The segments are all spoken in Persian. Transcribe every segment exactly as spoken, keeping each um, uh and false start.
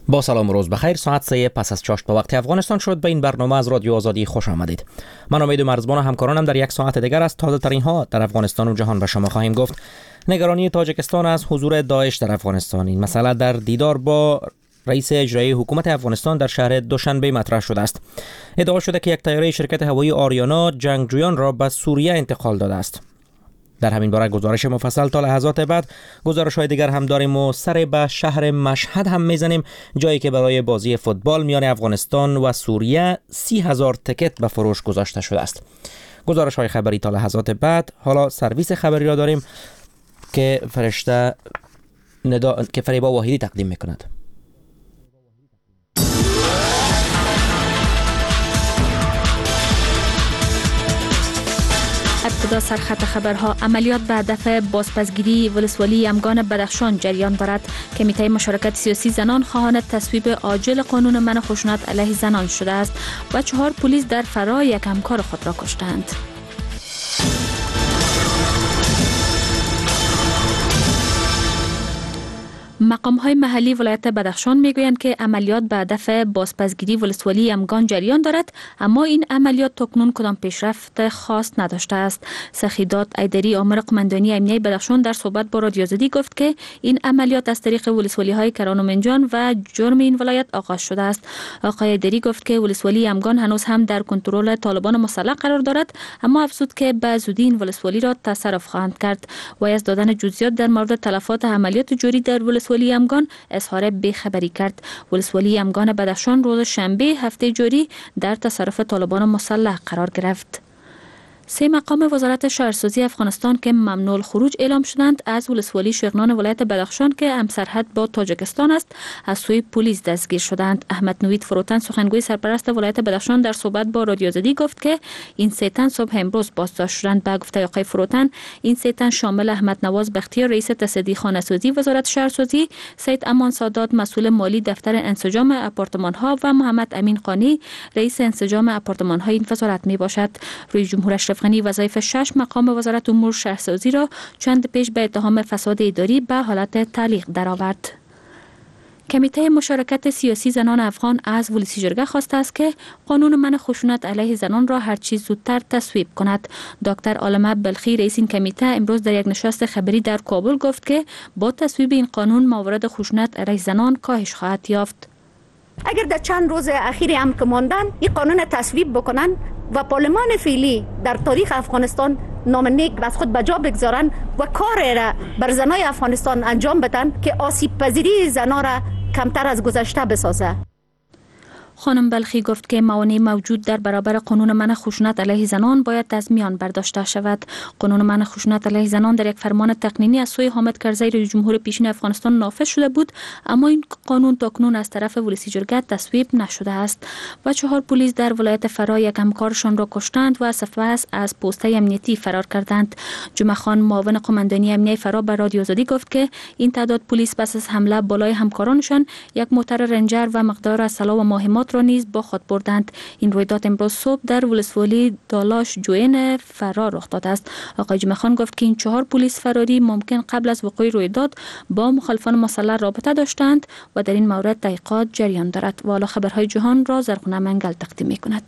با سلام و روز بخیر. ساعت سه پس از چاشت به وقت افغانستان شد. به این برنامه از رادیو آزادی خوش آمدید. من امید مرزبان و همکارانم در یک ساعت دیگر از تازه ترین ها در افغانستان و جهان به شما خواهیم گفت. نگرانی تاجیکستان از حضور داعش در افغانستان، این مسئله در دیدار با رئیس اجرایی حکومت افغانستان در شهر دوشنبه مطرح شده است. ادعا شده که یک طیاره شرکت هوایی آریانا جنگجویان را به سوریه انتقال داده است. در همین باره گزارش مفصل تا لحظات بعد. گزارش‌های دیگر هم داریم و سر به شهر مشهد هم میزنیم، جایی که برای بازی فوتبال میان افغانستان و سوریه سی هزار تکت به فروش گذاشته شده است. گزارش‌های خبری تا لحظات بعد. حالا سرویس خبری را داریم که فرشته ندا... که فریبا واحدی تقدیم میکند. ابتدا سرخط خبرها. عملیات به هدف بازپسگیری ولسوالی یمگان بدخشان جریان دارد. کمیته مشارکت سیاسی زنان خواهان تصویب عاجل قانون منع خشونت علیه زنان شده است و چهار پلیس در فرا یک همکار خود را کشتند. مقام‌های محلی ولایت بدخشان میگویند که عملیات به هدف بازپسگیری ولسوالی یمگان جریان دارد، اما این عملیات تاکنون کدام پیشرفت خاص نداشته است. سخیدات ایدری آمر قماندانی امنیه بدخشان در صحبت با رادیو آزادی گفت که این عملیات از طریق ولسوالی‌های کران و منجان و جرم این ولایت آغاز شده است. آقای ایدری گفت که ولسوالی یمگان هنوز هم در کنترل طالبان مسلح قرار دارد، اما افزود که به زودی این ولسوالی را تصرف خواهند کرد. و از دادن جزئیات در مورد تلفات عملیات جوری در ولسوالی یمگان اظهار بیخبری کرد. ولسوالی یمگان بدخشان روز شنبه هفته جاری در تصرف طالبان مسلح قرار گرفت. سه مقام وزارت شهرسازی افغانستان که ممنوع الخروج اعلام شدند از ولسوالی شغنان ولایت بدخشان که همسرحد با تاجیکستان است از سوی پلیس دستگیر شدند. احمد نوید فروتن سخنگوی سرپرست ولایت بدخشان در صحبت با رادیو آزادی گفت که این سه تن صبح امروز بازداشت شدند. به گفته آقای فروتن این سه تن شامل احمد نواز بختیار رئیس تصدی خانه‌سازی وزارت شهرسازی، سید امان سادات مسئول مالی دفتر انسجام آپارتمان‌ها و محمد امین قانی رئیس انسجام آپارتمان‌های این وزارت میباشد. رئیس جمهور افغانی وظایف شش مقام وزارت امور شهرسازی را چند پیش به اتهام فساد اداری به حالت تعلیق درآورد. کمیته مشارکت سیاسی زنان افغان از ولسی جرگه خواسته است که قانون منع خشونت علیه زنان را هر چیز زودتر تصویب کند. دکتر عالمه بلخی رئیس این کمیته امروز در یک نشست خبری در کابل گفت که با تصویب این قانون موارد خشونت علیه زنان کاهش خواهد یافت. اگر در چند روز اخیر هم که ماندن این قانون تصویب بکنن و پارلمان فعلی در تاریخ افغانستان نام نیک از خود بجا بگذارن و کار را بر زنای افغانستان انجام بدن که آسیب پذیری زنا را کمتر از گذشته بسازه. خانم بلخی گفت که موانع موجود در برابر قانون منع خشونت علیه زنان باید از میان برداشته شود. قانون منع خشونت علیه زنان در یک فرمان تقنینی از سوی حامد کرزی رئیس جمهور پیشین افغانستان نافذ شده بود، اما این قانون تاکنون از طرف ولسی جرگه تصویب نشده است و چهار پلیس در ولایت فرا یک همکارشان را کشتند و سپس از پست امنیتی فرار کردند. جمعه خان معاون قماندانی امنیه فرا به رادیو آزادی گفت که این تعداد پلیس پس از حمله بالای همکارانشان یک موتر رنجر و مقدار از طلا و مهمات را نیز با خود بردند. این رویداد امروز صبح در ولسوالی دالاش جوین فرا رخ داده است. آقای جمعه خان گفت که این چهار پلیس فراری ممکن قبل از وقوع رویداد با مخالفان مسلح رابطه داشتند و در این مورد تحقیقات جریان دارد. و حالا خبرهای جهان را زرغونه منگل تقدیم می‌کند.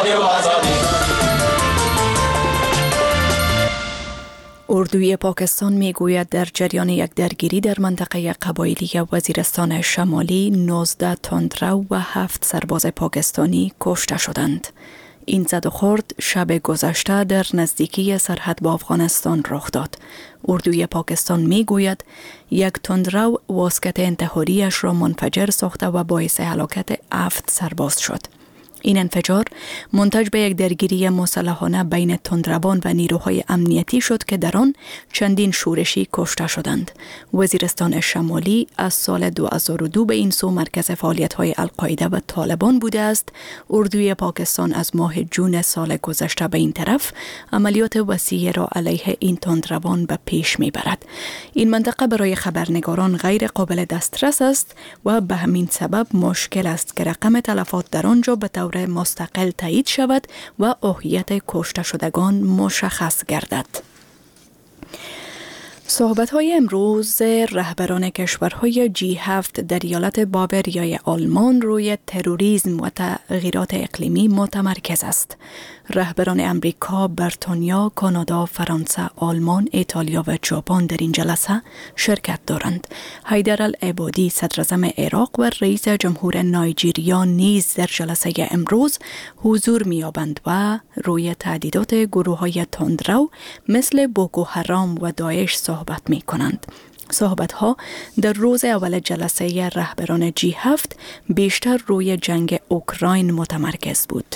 اردوی پاکستان میگوید در جریان یک درگیری در منطقه قبایلی وزیرستان شمالی نوزده تندرو و هفت سرباز پاکستانی کشته شدند. این زد و خورد شب گذشته در نزدیکی سرحد با افغانستان رخ داد. اردوی پاکستان میگوید یک تندرو واسکت انتحاریش را منفجر ساخته و باعث هلاکت هفت سرباز شد. این انفجار منتج به یک درگیری مسلحانه بین تندروان و نیروهای امنیتی شد که در آن چندین شورشی کشته شدند. وزیرستان شمالی از سال دو هزار و دو به این سو مرکز فعالیت‌های القاعده و طالبان بوده است. اردوی پاکستان از ماه جون سال گذشته به این طرف عملیات وسیع را علیه این تندروان به پیش میبرد. این منطقه برای خبرنگاران غیر قابل دسترس است و به همین سبب مشکل است که رقم تلفات در آنجا به طور مستقل تایید شود و اهویت کشته شدگان مشخص گردد. صحبت‌های امروز رهبران کشورهای جی هفت در ایالت باوریای آلمان روی تروریسم و تغییرات اقلیمی متمرکز است. رهبران امریکا، بریتانیا، کانادا، فرانسه، آلمان، ایتالیا و ژاپن در این جلسه شرکت دارند. حیدرالعبادی صدراعظم عراق و رئیس جمهور نایجیریا نیز در جلسه امروز حضور می‌یابند و روی تهدیدات گروه‌های تندرو مثل بوکو حرام و داعش صحبت می کنند. صحبت ها در روز اول جلسه رهبران جی هفت بیشتر روی جنگ اوکراین متمرکز بود.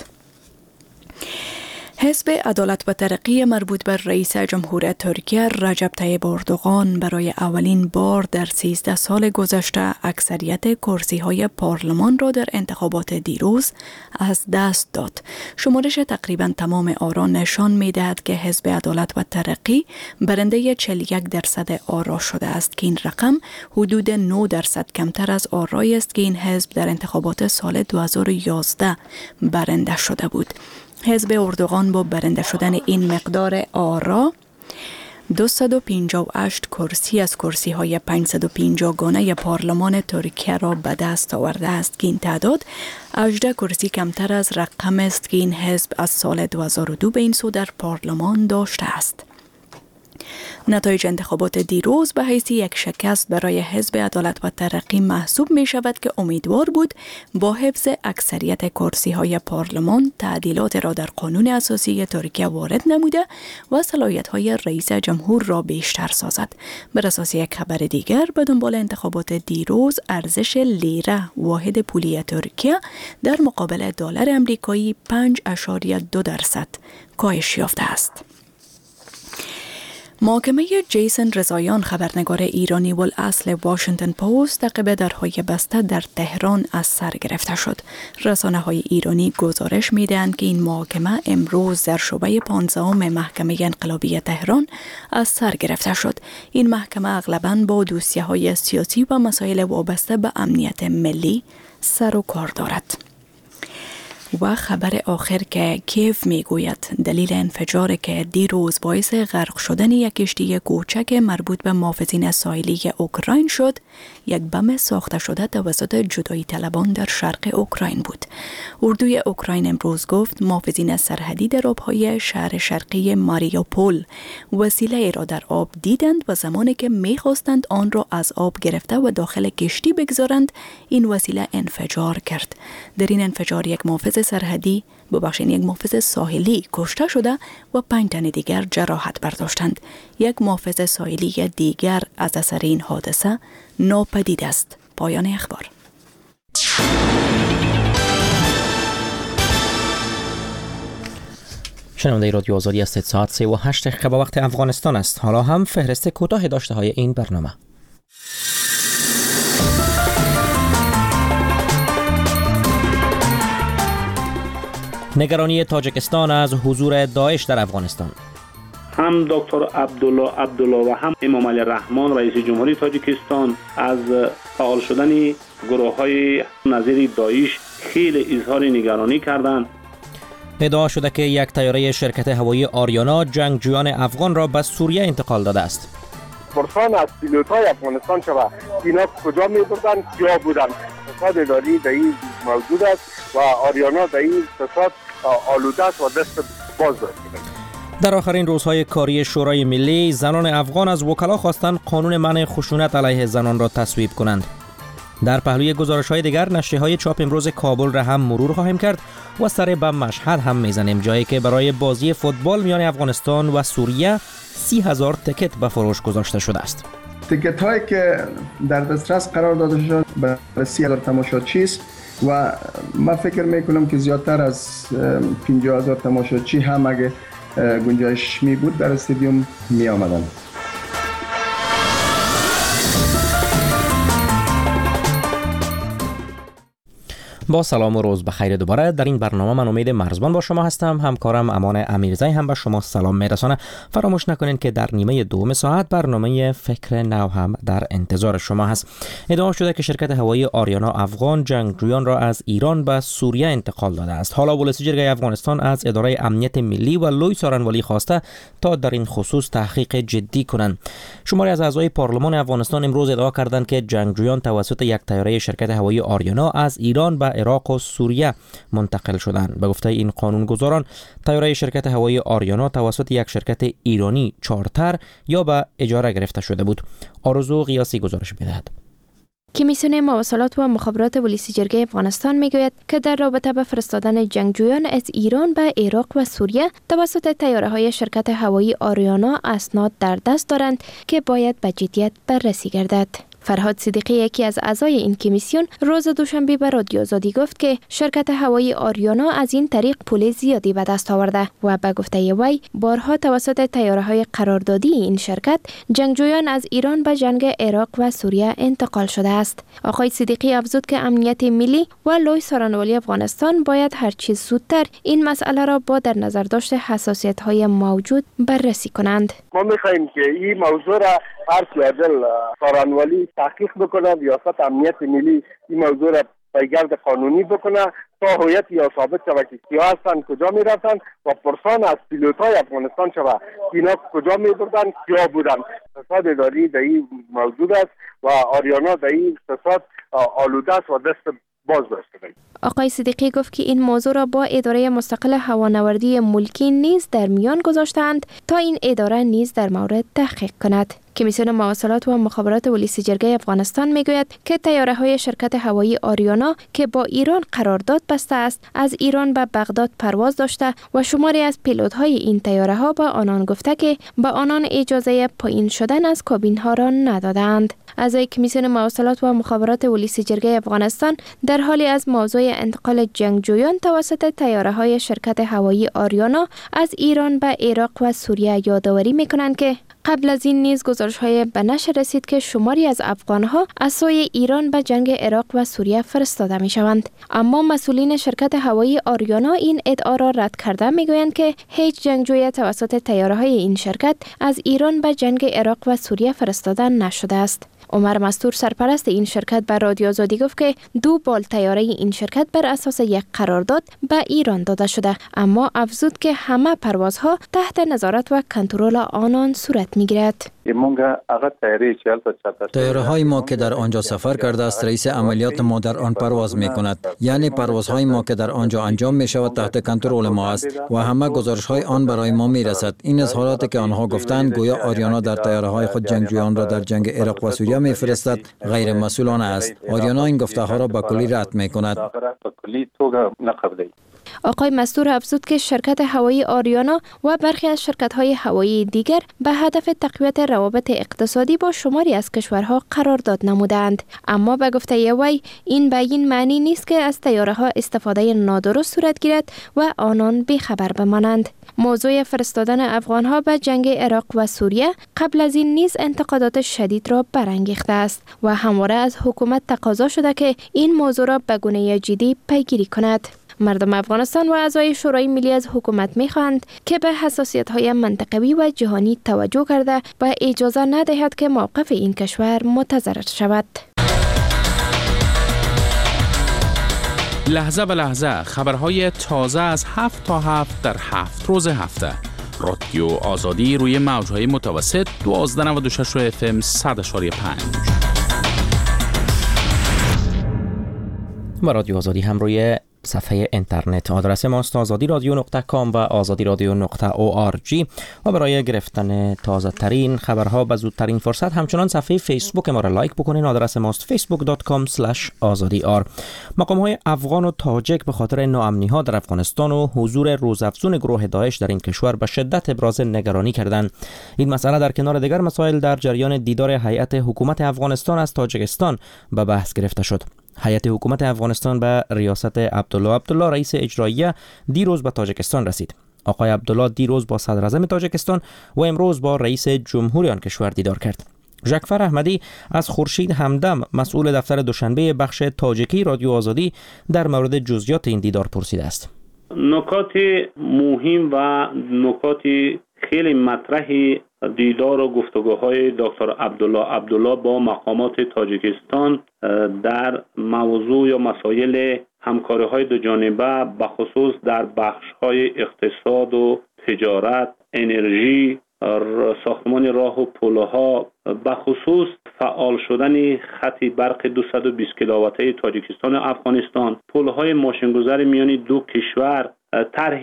حزب عدالت و ترقی مربوط بر رئیس جمهور ترکیه رجب طیب اردوغان برای اولین بار در سیزده سال گذشته اکثریت کرسی های پارلمان را در انتخابات دیروز از دست داد. شمارش تقریبا تمام آرا نشان می دهد که حزب عدالت و ترقی برنده چهل و یک درصد آرا شده است که این رقم حدود نه درصد کمتر از آرایی است که این حزب در انتخابات سال دو هزار و یازده برنده شده بود. حزب اردوغان با برنده شدن این مقدار آرا دویست و پنجاه و هشت کرسی از کرسی های پانصد و پنجاه گانه پارلمان ترکیه را به دست آورده است که این تعداد هجده کرسی کمتر از رقم است که این حزب از سال دو هزار و دو به این سو در پارلمان داشته است. نتایج انتخابات دیروز به حیث یک شکست برای حزب عدالت و ترقی محسوب می شود که امیدوار بود با حفظ اکثریت کرسی های پارلمان تعدیلات را در قانون اساسی ترکیه وارد نموده و صلاحیت های رئیس جمهور را بیشتر سازد. بر اساس یک خبر دیگر، به دنبال انتخابات دیروز ارزش لیره واحد پولی ترکیه در مقابل دلار آمریکایی پنج اشاریه دو درصد کاهش یافته است. محاکمه جیسن رضاییان، خبرنگار ایرانی والاصل واشنگتن پست، عقب درهای بسته در تهران از سر گرفته شد. رسانه های ایرانی گزارش می‌دهند که این محاکمه امروز در شعبه پانزدهم محکمه انقلابی تهران از سر گرفته شد. این محکمه اغلباً با دوسیه‌های سیاسی و مسائل وابسته به امنیت ملی سر و کار دارد. و خبر آخر که کیف میگوید دلیل انفجار که دیروز باعث غرق شدن یک کشتی کوچک مربوط به محافظین ساحلی اوکراین شد، یک بم ساخته شده توسط جدایی طلبان در شرق اوکراین بود. اردوی اوکراین امروز گفت محافظین سرحدی در آبهای شهر شرقی ماریوپول وسیله را در آب دیدند و زمانی که میخواستند آن را از آب گرفته و داخل کشتی بگذارند، این وسیله انفجار کرد. در این انفجار یک محافظ سرحدی ببخشید یک محافظ ساحلی کشته شده و پنج تن دیگر جراحت برداشتند. یک محافظ ساحلی دیگر از اثر این حادثه ناپدید است. پایان اخبار. شنونده رادیو آزادی هستید. ساعت سه و هشت دقیقه به وقت افغانستان است. حالا هم فهرست کوتاه داشته های این برنامه. نگرانی تاجیکستان از حضور داعش در افغانستان. هم دکتر عبدالله عبدالله و هم امام علی رحمان رئیس جمهوری تاجیکستان از فعال شدن گروه‌های نظیر داعش خیلی اظهار نگرانی کردند. ادعا شده که یک طیاره شرکت هوایی آریانا جنگجویان افغان را به سوریه انتقال داده است. پرسان از پیلوت‌های افغانستان شده اینا کجا می‌بودند، کیا بودند؟ فساد اداری در این موجود است و آریانا در این فساد آلوده است و دست باز داشته. در آخرین روزهای کاری شورای ملی، زنان افغان از وکلا خواستند قانون منع خشونت علیه زنان را تصویب کنند. در پهلوی گزارش‌های دیگر، نشریه‌های چاپ امروز کابل را هم مرور خواهیم کرد و سر به مشهد هم میزنیم، جایی که برای بازی فوتبال میان افغانستان و سوریه سی هزار تکت به فروش گذاشته شده است. تکت هایی که در دسترس قرار داده شد برای سی هزار تماشاچی است و من فکر میکنم که زیادتر از پنجاه هزار تماشاچی هم اگه گنجایش می بود در استادیوم می آمدن. با سلام و روز بخیر دوباره. در این برنامه من امید مرزبان با شما هستم. همکارم امان امیرزی هم به شما سلام میرسانه. فراموش نکنید که در نیمه دوم ساعت برنامه فکر نو هم در انتظار شما هست. ادعا شده که شرکت هوایی آریانا افغان جنگجویان را از ایران به سوریه انتقال داده است. حالا ولسی جرگه افغانستان از اداره امنیت ملی و لوی سارنوالی خواسته تا در این خصوص تحقیق جدی کنند. شماری از اعضای پارلمان افغانستان امروز ادعا کردند که جنگجویان توسط یک طیاره شرکت هوایی آریانا از ایران به عراق و سوریه منتقل شدند. به گفته این قانونگذاران، طیاره شرکت هوایی آریانا توسط یک شرکت ایرانی چارتر یا به اجاره گرفته شده بود. آرزو قیاسی گزارش می‌دهد. کمیسیون مواصلات و مخابرات ولسی جرگه افغانستان میگوید که در رابطه با فرستادن جنگجویان از ایران به عراق و سوریه توسط طیاره‌های شرکت هوایی آریانا اسناد در دست دارند که باید به جدیت بررسی گردد. فرهاد صدیقی، یکی از اعضای این کمیسیون، روز دوشنبه به رادیو آزادی گفت که شرکت هوایی آریانا از این طریق پول زیادی به دست آورده و به گفته وی بارها توسط طیاره‌های قراردادی این شرکت جنگجویان از ایران به جنگ عراق و سوریه انتقال شده است. آقای صدیقی افزود که امنیت ملی و لوی سارنوالی افغانستان باید هر چیز زودتر این مسئله را با در نظر داشت حساسیت‌های موجود بررسی کنند. ما می‌خواهیم که این موضوع را هر سیادل سارنوالی تحقیق بکنه، ریاست امنیت ملی این موضوع را پیگرد قانونی بکنه تا هویت یا ثابت شود که کیا هستند، کجا میرفتند و پرسان از پیلوت‌های افغانستان شود اینا کجا میبردند، کیا بودند. فساد اداری در این موجود است و آریانا در این فساد آلوده است و دست باز داشته. آقای صدیقی گفت که این موضوع را با اداره مستقل هوانوردی ملکی نیز در میان گذاشتند تا این اداره نیز در مورد تحقیق کند. کمیسیون مواصلات و مخابرات ولسی جرگه افغانستان میگوید که طیاره‌های شرکت هوایی آریانا که با ایران قرارداد بسته است از ایران به بغداد پرواز داشته و شماری از پیلوت‌های این طیاره‌ها به آنان گفته که به آنان اجازه پایین شدن از کابین‌ها را ندادند. اعضای کمیسیون مواصلات و مخابرات ولسی جرگه افغانستان در حالی از موضوع انتقال جنگجویان توسط طیاره‌های شرکت هوایی آریانا از ایران به عراق و سوریه یادآوری می‌کنند که قبل از این نیز گزارش‌های به نشر رسید که شماری از افغان‌ها از سوی ایران به جنگ عراق و سوریه فرستاده می‌شوند. اما مسئولین شرکت هوایی آریانا این ادعا را رد کرده می‌گویند که هیچ جنگجوی توسط طیاره‌های این شرکت از ایران به جنگ عراق و سوریه فرستاده نشده است. عمر مستور، سرپرست این شرکت، بر رادیو آزادی گفت که دو بال طیاره این شرکت بر اساس یک قرارداد به ایران داده شده، اما افزود که همه پروازها تحت نظارت و کنترل آنان صورت می‌گیرد. طیاره های ما که در آنجا سفر کرده است، رئیس عملیات ما در آن پرواز می کند. یعنی پروازهای ما که در آنجا انجام می شود تحت کنترل ما است و همه گزارش های آن برای ما می رسد. این اظهاراتی که آنها گفتند گویا آریانا در طیاره های خود جنگجویان را در جنگ عراق و سوریه می فرستد غیر مسئولانه است. آریانا این گفته ها را به کلی رد می کند. آقای مستور افزود که شرکت هوایی آریانا و برخی از شرکت‌های هوایی دیگر به هدف تقویت روابط اقتصادی با شماری از کشورها قرارداد نمودند، اما به گفته وی این به این معنی نیست که از طیاره‌ها استفاده نادرست صورت گیرد و آنان بی‌خبر بمانند. موضوع فرستادن افغان‌ها به جنگ عراق و سوریه قبل از این نیز انتقادات شدید را برانگیخته است و همواره از حکومت تقاضا شده که این موضوع را به گونه جدی پیگیری کند. مردم افغانستان و اعضای شورای ملی از حکومت می‌خواهند که به حساسیت‌های منطقوی و جهانی توجه کرده و اجازه ندهد که موقف این کشور متضرر شود. لحظه به لحظه خبرهای تازه از هفت تا هفت در هفت روز هفته. رادیو آزادی روی موج‌های متوسط دوازده و نود و شش اف ام صد و پنج. با رادیو آزادی هم روی صفحه اینترنت آدرس ماست آزادی رادیو نقطه کام و آزادی رادیو نقطه او آر جی و برای گرفتن تازه ترین خبرها به زودترین فرصت همچنان صفحه فیسبوک ما را لایک بکنین. آدرس ماست فیسبوک دات کام اسلش آزادی آر. مقام های افغان و تاجیک به خاطر ناامنی ها در افغانستان و حضور روزافزون گروه داعش در این کشور به شدت ابراز نگرانی کردند. این مسئله در کنار دیگر مسائل در جریان دیدار هیئت حکومت افغانستان از تاجیکستان به بحث گرفته شد. هیئت حکومت افغانستان به ریاست عبدالله عبدالله رئیس اجراییه دیروز به تاجیکستان رسید. آقای عبدالله دیروز با صدر اعظم تاجیکستان و امروز با رئیس جمهوری آن کشور دیدار کرد. ژکفر احمدی از خورشید همدم مسئول دفتر دوشنبه بخش تاجیکی رادیو آزادی در مورد جزئیات این دیدار پرسیده است. نکات مهم و نکات خیلی مطرح دیدار و گفتگوهای دکتر عبدالله عبدالله با مقامات تاجیکستان در موضوع یا مسائل همکاری‌های دو جانبه به خصوص در بخش‌های اقتصاد و تجارت، انرژی، ساختمان راه و پل‌ها، به خصوص فعال شدن خط برق دویست و بیست کیلوواته تاجیکستان و افغانستان، پل‌های ماشین‌گذار میان دو کشور، طرح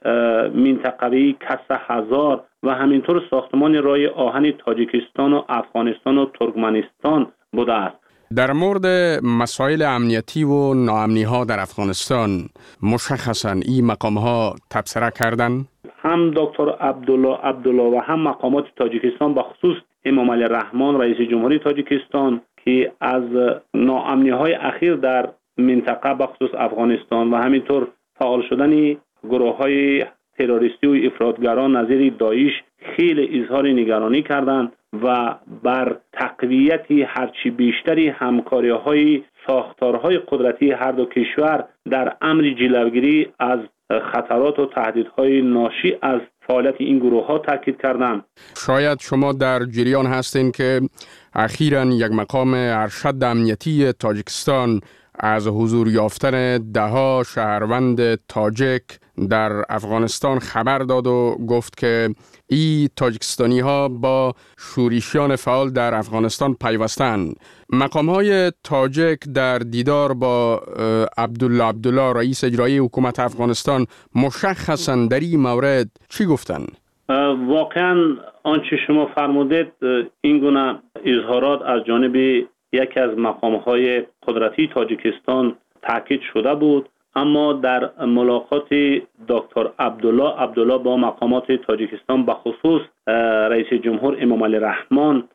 منطقوی کسا هزار و همینطور ساختمان راه آهن تاجیکستان و افغانستان و ترکمنستان بوده است. در مورد مسائل امنیتی و ناامنی ها در افغانستان مشخصاً این مقام ها تبصره کردند؟ هم دکتر عبدالله عبدالله و هم مقامات تاجیکستان به خصوص امام علی رحمان رئیس جمهوری تاجیکستان که از ناامنی های اخیر در منطقه به خصوص افغانستان و همینطور فعال شدن گروه های تروریستی و افراطگران نظیر داعش خیلی اظهار نگرانی کردند و بر تقویت هرچی بیشتری همکاری های ساختارهای قدرتی هر دو کشور در امر جلوگیری از خطرات و تهدیدهای ناشی از فعالیت این گروه ها تاکید کردند. شاید شما در جریان هستین که اخیراً یک مقام ارشد امنیتی تاجیکستان از حضور یافتن دهها شهروند تاجیک در افغانستان خبر داد و گفت که ای تاجیکستانی ها با شورشیان فعال در افغانستان پیوستند. مقام های تاجیک در دیدار با عبدالله عبدالله رئیس اجرایی حکومت افغانستان مشخصاً در این مورد چی گفتند؟ واقعاً آنچه شما فرمودید این گونه اظهارات از جانب یکی از مقام‌های قدرتی تاجیکستان تاکید شده بود، اما در ملاقات دکتر عبدالله عبدالله با مقامات تاجیکستان به خصوص رئیس جمهور امام علی رحمان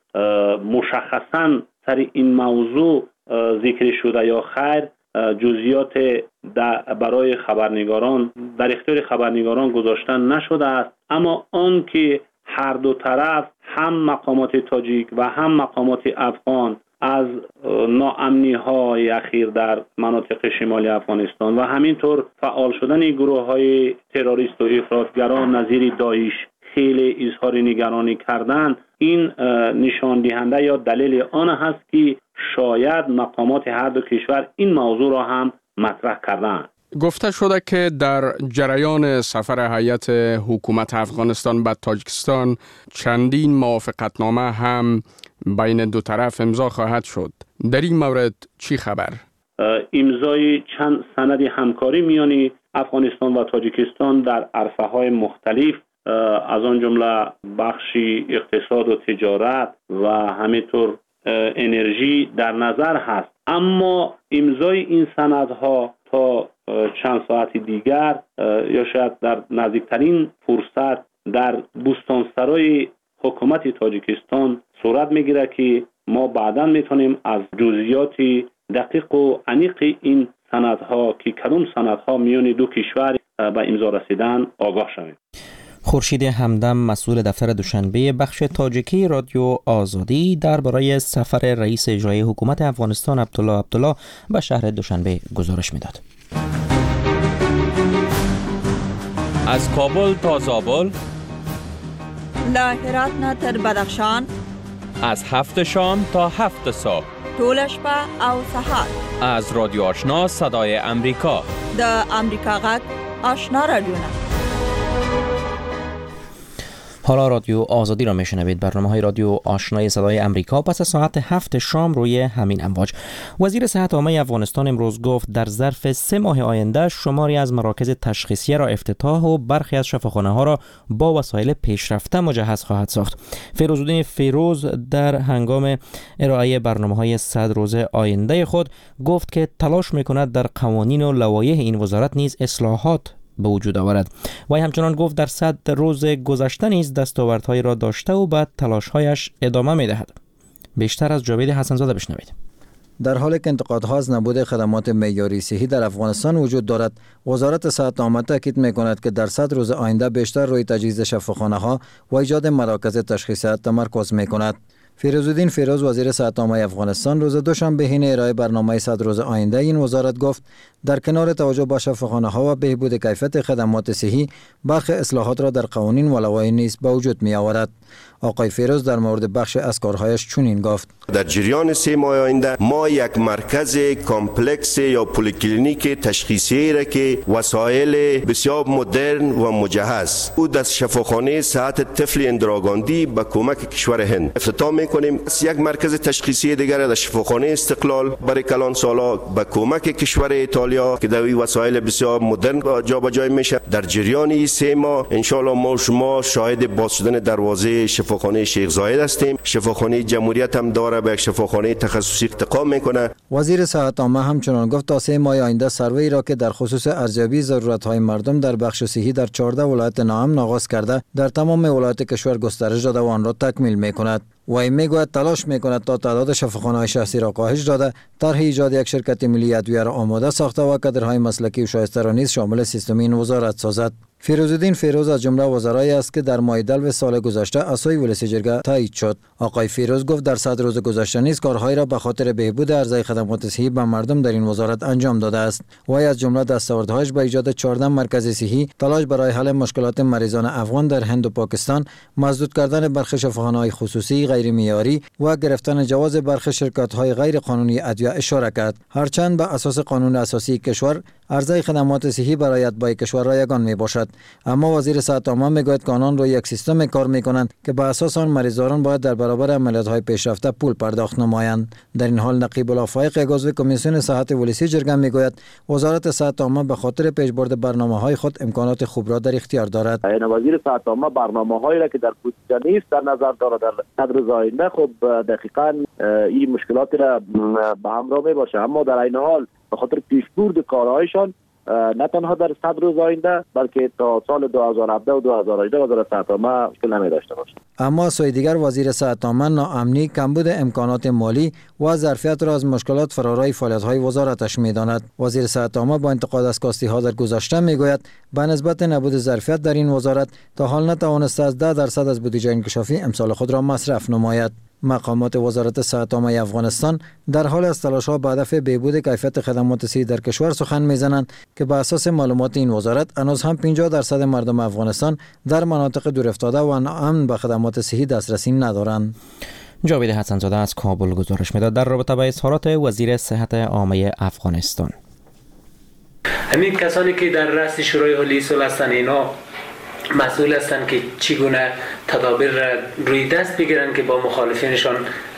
مشخصاً سر این موضوع ذکر شده یا خیر جزئیات برای خبرنگاران در اختیار خبرنگاران گذاشتن نشده است، اما آن که هر دو طرف هم مقامات تاجیک و هم مقامات افغان از ناامنی های اخیر در مناطق شمالی افغانستان و همینطور فعال شدن گروه های تروریست و افراطگران نظیر داعش خیلی اظهار نگرانی کردن، این نشان دهنده یا دلیل آن هست که شاید مقامات هر دو کشور این موضوع را هم مطرح کردند. گفته شده که در جریان سفر هیئت حکومت افغانستان به تاجیکستان چندین موافقتنامه هم بین دو طرف امضا خواهد شد. در این مورد چی خبر؟ امضای چند سند همکاری میان افغانستان و تاجیکستان در عرصه‌های مختلف از آن جمله بخش اقتصاد و تجارت و همینطور انرژی در نظر هست، اما امضای این سندها تا چند ساعت دیگر یا شاید در نزدیکترین فرصت در بوستانسرای حکومت تاجیکستان صورت میگیره که ما بعداً میتونیم از جزئیات دقیق و عمیق این سندها که کدام سندها میان دو کشور به امضا رسیدن آگاه شویم. خورشید همدم مسئول دفتر دوشنبه بخش تاجیکی رادیو آزادی درباره سفر رئیس اجرایی حکومت افغانستان عبدالله عبدالله به شهر دوشنبه گزارش میداد. از کابل تا زابل، له هرات نه تر بدخشان، از هفت شام تا هفت صبح، ټول شپه او سهار، از رادیو آشنا صدای امریکا، د امریکا غږ آشنا رادیو. حالا رادیو آزادی را میشنوید. برنامه های رادیو آشنای صدای امریکا پس از ساعت هفت شام روی همین امواج. وزیر صحت عامه افغانستان امروز گفت در ظرف سه ماه آینده شماری از مراکز تشخیصیه را افتتاح و برخی از شفاخانه ها را با وسایل پیشرفته مجهز خواهد ساخت. فیروزالدین فیروز در هنگام ارائه برنامه های صد روزه آینده خود گفت که تلاش میکند در قوانین و لوایح این وزارت نیز اصلاحات به وجود آورد. و همچنان گفت در صد روز گذشته نیز دستاوردهایی را داشته و بعد تلاش‌هایش ادامه می‌دهد. بیشتر از جاوید حسن‌زاده بشنوید. در حالی که انتقادها از نبود خدمات معیاری صحی در افغانستان وجود دارد، وزارت صحت عامه تاکید می‌کند که در صد روز آینده بیشتر روی تجهیز شفاخانه‌ها و ایجاد مراکز تشخیصی تمرکز می‌کند. فیروزالدین فیروز وزیر صحت عامه افغانستان روز دوشنبه حین ارائه برنامه صد روز آینده این وزارت گفت در کنار توجه به شفاخانه‌ها و بهبود کیفیت خدمات صحی، برخی اصلاحات را در قوانین و لوایح نیز به وجود می آورد. آقای فیروز در مورد بخش از کارهایش چنین گفت: در جریان سه ماه آینده ما یک مرکز کامپلکس یا پلیکلینیک تشخیصی را که وسایل بسیار مدرن و مجهز او در شفاخانه صحت طفل اندراگاندی به کمک کشور هند افتتاح میکنیم. یک مرکز تشخیصی دیگر در شفاخانه استقلال برای کلان سالا به کمک کشور ایتالیا که در وسایل بسیار مدرن جابجا میشه. در جریان این سه ماه ان شاء الله ما شما شاهد باز شدن دروازه شفاخانه شیخ زاید هستیم. شفاخانه جمهوریت هم داره به یک شفاخانه تخصصی ارتقا میکنه. وزیر صحت عامه همچنان گفت تا سه ماه آینده سروی را که در خصوص ارزیابی ضرورت‌های مردم در بخش صحی در چهارده ولایت ناامن آغاز کرده در تمام ولایات کشور گسترش داده و آن را تکمیل میکند. و این میگوید تلاش میکند تا تعداد شفاخانه‌های شخصی را کاهش داده، طرح ایجاد یک شرکت ملی ادویه را آماده ساخته و کادرهای مسلکی و شایسته را نیز شامل سیستم این وزارت سازد. فیروزالدین فیروز از جمله وزرایی است که در ماه دلو سال گذشته اسوی ولسی جرگه تایید شد. آقای فیروز گفت در صد روز گذشته نیز کارهایی را به خاطر بهبود عرضه خدمات صحی به مردم در این وزارت انجام داده است. وی از جمله دستاوردهایش به ایجاد چهارده مرکز صحی، تلاش برای حل مشکلات مریضان افغان در هند و پاکستان، مسدود کردن برخی شفاخانه‌های خصوصی غیر معیاری و گرفتن جواز برخی شرکت‌های غیر قانونی ادویه اشاره کرد. هرچند به اساس قانون اساسی کشور عرضه خدمات صحی برای اتباع کشور را یگان می باشد، اما وزیر صحت عامه میگوید که آنان روی یک سیستم کار میکنند که به اساس آن مریضان باید در برابر عملیات‌های پیشرفته پول پرداخت نمایند. در این حال نقیب الافایق عضو کمیسیون صحت ولسی جرگه میگوید وزارت صحت عامه به خاطر پیشبرد برنامه‌های خود امکانات خوب را در اختیار دارد. این وزیر صحت عامه برنامه‌هایی را که در بودجه نیست در نظر دارد در صد روز آینده، خب دقیقاً این مشکلات را به همراه میباشه، اما در این حال به خاطر پیشبرد کارهایشان نه تنها در صد روز آینده بلکه تا سال دو هزار و هفده و دو هزار و هجده وزارت صحت عامه مشکل نمی داشته باشد. اما سوی دیگر وزیر صحت عامه ناامنی، کمبود امکانات مالی و ظرفیت را از مشکلات فرارای فعالیت‌های وزارتش می‌داند. وزیر صحت عامه با انتقاد از کاستی‌ها در گذشته میگوید به نسبت نبود ظرفیت در این وزارت تا حال نتوانسته از ده درصد از بودجه انکشافی امسال خود را مصرف نماید. مقامات وزارت صحت عامه افغانستان در حال از تلاش‌ها به هدف بهبود کیفیت خدمات صحی در کشور سخن می‌زنند که به اساس معلومات این وزارت هنوز هم پنجاه درصد مردم افغانستان در مناطق دورافتاده و ناامن به خدمات صحی دسترسی ندارند. جاوید حسن‌زاده از کابل گزارش می‌داد در رابطه با اظهارات وزیر صحت عامه افغانستان. همین کسانی که در رأس شورای عالی صلح هستند اینا مسئول هستند که چگونه تدابیر روی دست بگیرن که با مخالفینشان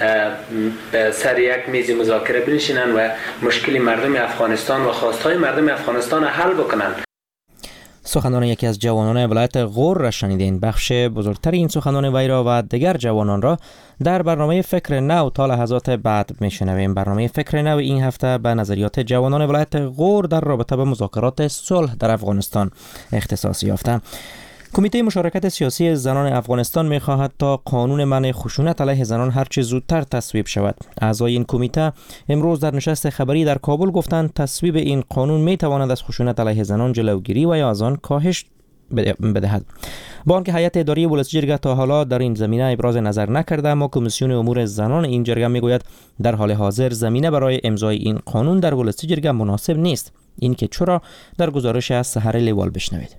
سر یک میز مذاکره بنشینن و مشکل مردم افغانستان و خواستهای مردم افغانستان حل بکنن. سخنان یکی از جوانان ولایت غور را شنیدین. بخش بزرگتر این سخنان وی را و دیگر جوانان را در برنامه فکر نو تا لحظات بعد میشنویم. برنامه فکر نو این هفته به نظریات جوانان ولایت غور در رابطه با مذاکرات صلح در افغانستان اختصاص یافته. کمیته مشارکت سیاسی زنان افغانستان می‌خواهد تا قانون منع خشونت علیه زنان هرچه زودتر تصویب شود. اعضای این کمیته امروز در نشست خبری در کابل گفتند تصویب این قانون می‌تواند از خشونت علیه زنان جلوگیری و یا از آن کاهش بدهد. با آنکه هیئت اداری ولسی جرگه تا حالا در این زمینه ابراز نظر نکرده، اما کمیسیون امور زنان این جرگه میگوید در حال حاضر زمینه برای امضای این قانون در ولسی جرگه مناسب نیست. این که چرا در گزارش از سحر لیوال بشنوید.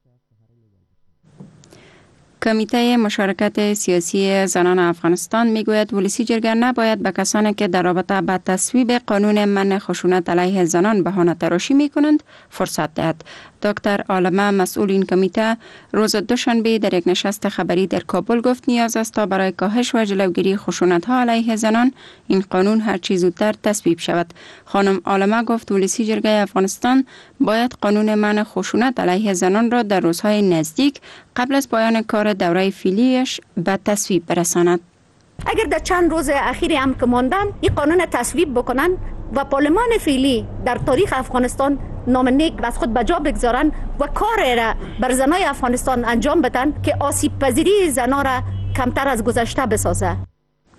کمیته مشارکت سیاسی زنان افغانستان میگوید ولسی جرگه نباید به کسانی که در رابطه با تصویب قانون منع خشونت علیه زنان بهانه تراشی میکنند فرصت دهد. دکتر عالمه مسئول این کمیته روز دوشنبه در یک نشست خبری در کابل گفت نیاز است تا برای کاهش و جلوگیری خشونت ها علیه زنان این قانون هر چه زودتر تصویب شود. خانم عالمه گفت ولسی جرگه افغانستان باید قانون منع خشونت علیه زنان را در روزهای نزدیک قبل از پایان کار دوره فعلیش به تصویب برساند. اگر در چند روز اخیری هم که ماندن این قانون تصویب بکنن و پارلمان فعلی در تاریخ افغانستان نام نیک از خود بجا بگذارن و کار را بر زنای افغانستان انجام بدن که آسیب پذیری زنا را کمتر از گذشته بسازه.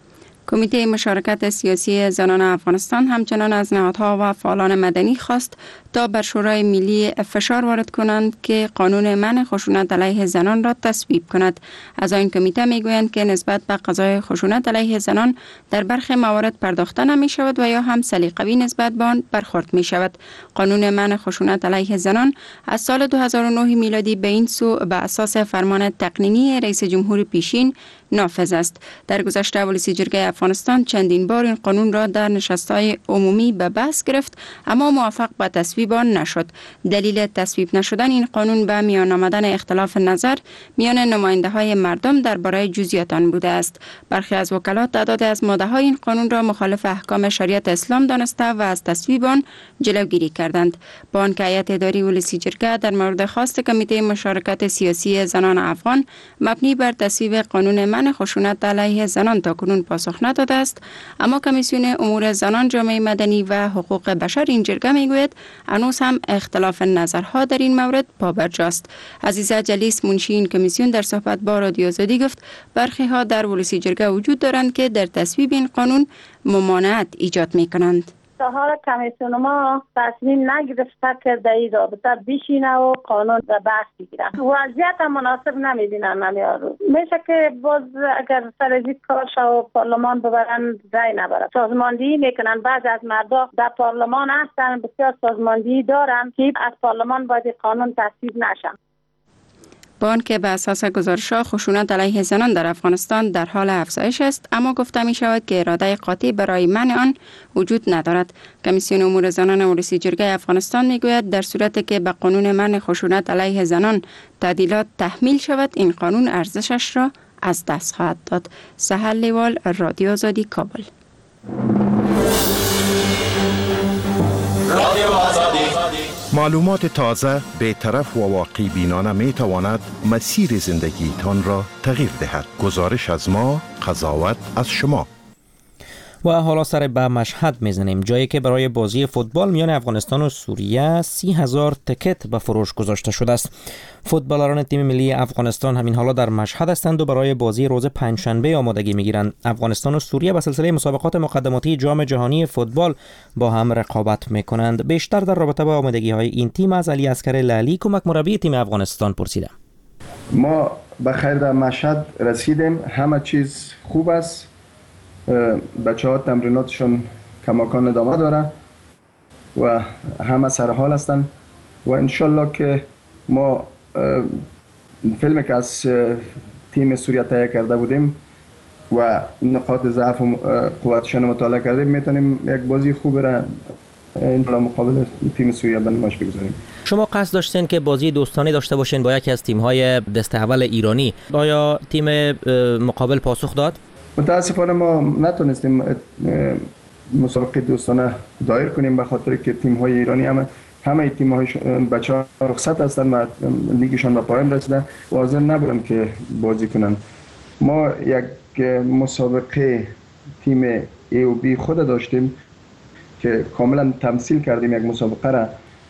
کمیته مشارکت سیاسی زنان افغانستان همچنان از نهادها و فعالان مدنی خواست تا بر شورای ملی فشار وارد کنند که قانون منع خشونت علیه زنان را تصویب کند. از این کمیته میگویند که نسبت به قضای خشونت علیه زنان در برخی موارد پرداخته نمی شود و یا هم سلیقه‌ای نسبت به آن برخورد می شود. قانون منع خشونت علیه زنان از سال دو هزار و نه میلادی به این سو به اساس فرمان تقنینی رئیس جمهور پیشین نافذ است. در گذشته ولسی جرگه افغانستان چندین بار این قانون را در نشست‌های عمومی به بحث گرفت اما موافق به تصویب آن نشد. دلیل تصویب نشدن این قانون به میان آمدن اختلاف نظر میان نماینده‌های مردم درباره جزئیات آن بوده است. برخی از وکلات تعداد از ماده‌های این قانون را مخالف احکام شریعت اسلام دانسته و از تصویب آن جلوگیری کردند. با آنکه هیئت اداری ولسی جرگه در مورد خواست کمیته مشارکت سیاسی زنان افغان مبنی بر تصویب قانون منع خشونت علیه زنان تاکنون پاسخ نداده است، اما کمیسیون امور زنان، جامعه مدنی و حقوق بشر این جرگه میگوید هنوز هم اختلاف نظرها در این مورد پابرجاست. عزیزه جلیس منشی این کمیسیون در صحبت با رادیو آزادی گفت برخی ها در ولسی جرگه وجود دارند که در تصویب این قانون ممانعت ایجاد میکنند. تا حالا کمیسیون ما تصمیم نگرفته که در این رابطه بشینه و قانون را بحث بگیره. وضعیت مناسب نمیبینن نمیارو. میشه که باز اگر سر زید کار شد و پارلمان ببرن رای نبرد. سازماندهی میکنن. بعض از مردم در پارلمان هستن بسیار سازماندهی دارن که از پارلمان باید قانون تصویب نشن. با آنکه به اساس گزارش‌ها خشونت علیه زنان در افغانستان در حال افزایش است، اما گفته می شود که اراده قاطع برای منع آن وجود ندارد. کمیسیون امور زنان ولسی جرگه افغانستان می گوید در صورتی که به قانون منع خشونت علیه زنان تعدیلات تحمیل شود، این قانون ارزشش را از دست خواهد داد. سهل لیوال، رادیو آزادی، کابل. رادیو آزادی. معلومات تازه، بی‌طرف و واقعی بینانه می تواند مسیر زندگی تان را تغییر دهد. گزارش از ما، قضاوت از شما. و حالا سر به مشهد میزنیم، جایی که برای بازی فوتبال میان افغانستان و سوریه سی هزار تکت به فروش گذاشته شده است. فوتبالران تیم ملی افغانستان همین حالا در مشهد هستند و برای بازی روز پنجشنبه آمادگی میگیرند. افغانستان و سوریه به سلسله مسابقات مقدماتی جام جهانی فوتبال با هم رقابت میکنند. بیشتر در رابطه با آمادگی های این تیم از علی عسکر لالی، کمک مربی تیم افغانستان، پرسیدم. ما به خیر در مشهد رسیدیم، همه چیز خوب است. بچه ها تمریناتشون کماکان ادامه داره و همه سر حال هستن و انشالله که ما فیلمی که از تیم سوریه تهیه کرده بودیم و نقاط ضعف و قوتشون مطالعه کردیم، میتونیم یک بازی خوب را انشالله مقابل تیم سوریه به نمایش بگذاریم. شما قصد داشتین که بازی دوستانه داشته باشین با یکی از تیم‌های دسته اول ایرانی، آیا تیم مقابل پاسخ داد؟ متاسفانه ما نتونستیم مسابقه دوستانه دایر کنیم به خاطر که تیم‌های ایرانی همه همه تیم‌های بچه‌ها رخصت هستن و لیگشون به پایان رسیده و حاضر نبودن که بازی کنن. ما یک مسابقه تیم ای و بی خود داشتیم که کاملا تمثیل کردیم یک مسابقه را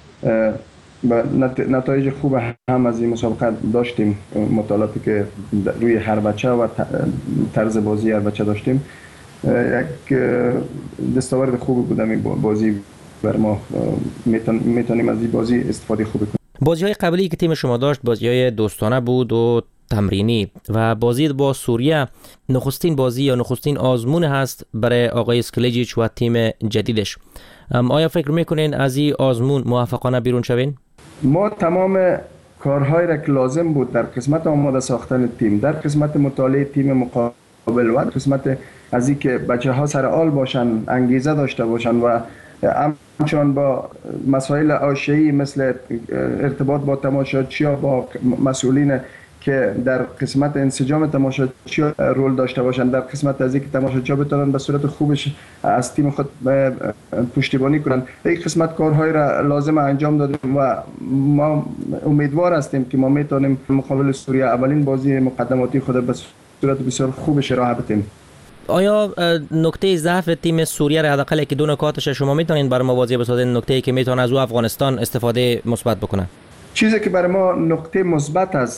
و نتایج خوب هم از این مسابقه داشتیم. مطالعاتی که روی هر بچه و طرز بازی هر بچه داشتیم، یک دستاورد خوب بود این بازی بر ما. میتونیم از این بازی استفاده خوب کنیم. بازی‌های قبلی که تیم شما داشت بازی‌های دوستانه بود و تمرینی و بازی با سوریه نخستین بازی یا نخستین آزمون هست برای آقای اسکلیجیچ و تیم جدیدش. آیا فکر میکنین از این آزمون موفقانه بیرون شوین؟ ما تمام کارهایی را که لازم بود در قسمت آماده ساختن تیم، در قسمت مطالعه تیم مقابل و در قسمت از این که بچه ها سر حال باشن، انگیزه داشته باشن و همچنان با مسائل حاشیه‌ای مثل ارتباط با تماشاچی‌ها، با مسئولین که در قسمت انسجام تماشاچی‌ها رول داشته باشند، در قسمت از اینکه تماشاچی‌ها بتونن به صورت خوبش از تیم خود پشتیبانی کنند، این قسمت کارهای را لازم انجام دادیم و ما امیدوار هستیم که ما میتونیم مقابل سوریه اولین بازی مقدماتی خود به صورت بسیار خوبش راه بدیم. آیا نکته ضعف تیم سوریه را حداقل که دو نکاتش شما میتونین برای ما واضح بسازین، نکته‌ای که میتونه از او افغانستان استفاده مثبت بکنه؟ چیزی که برای ما نقطه مثبت است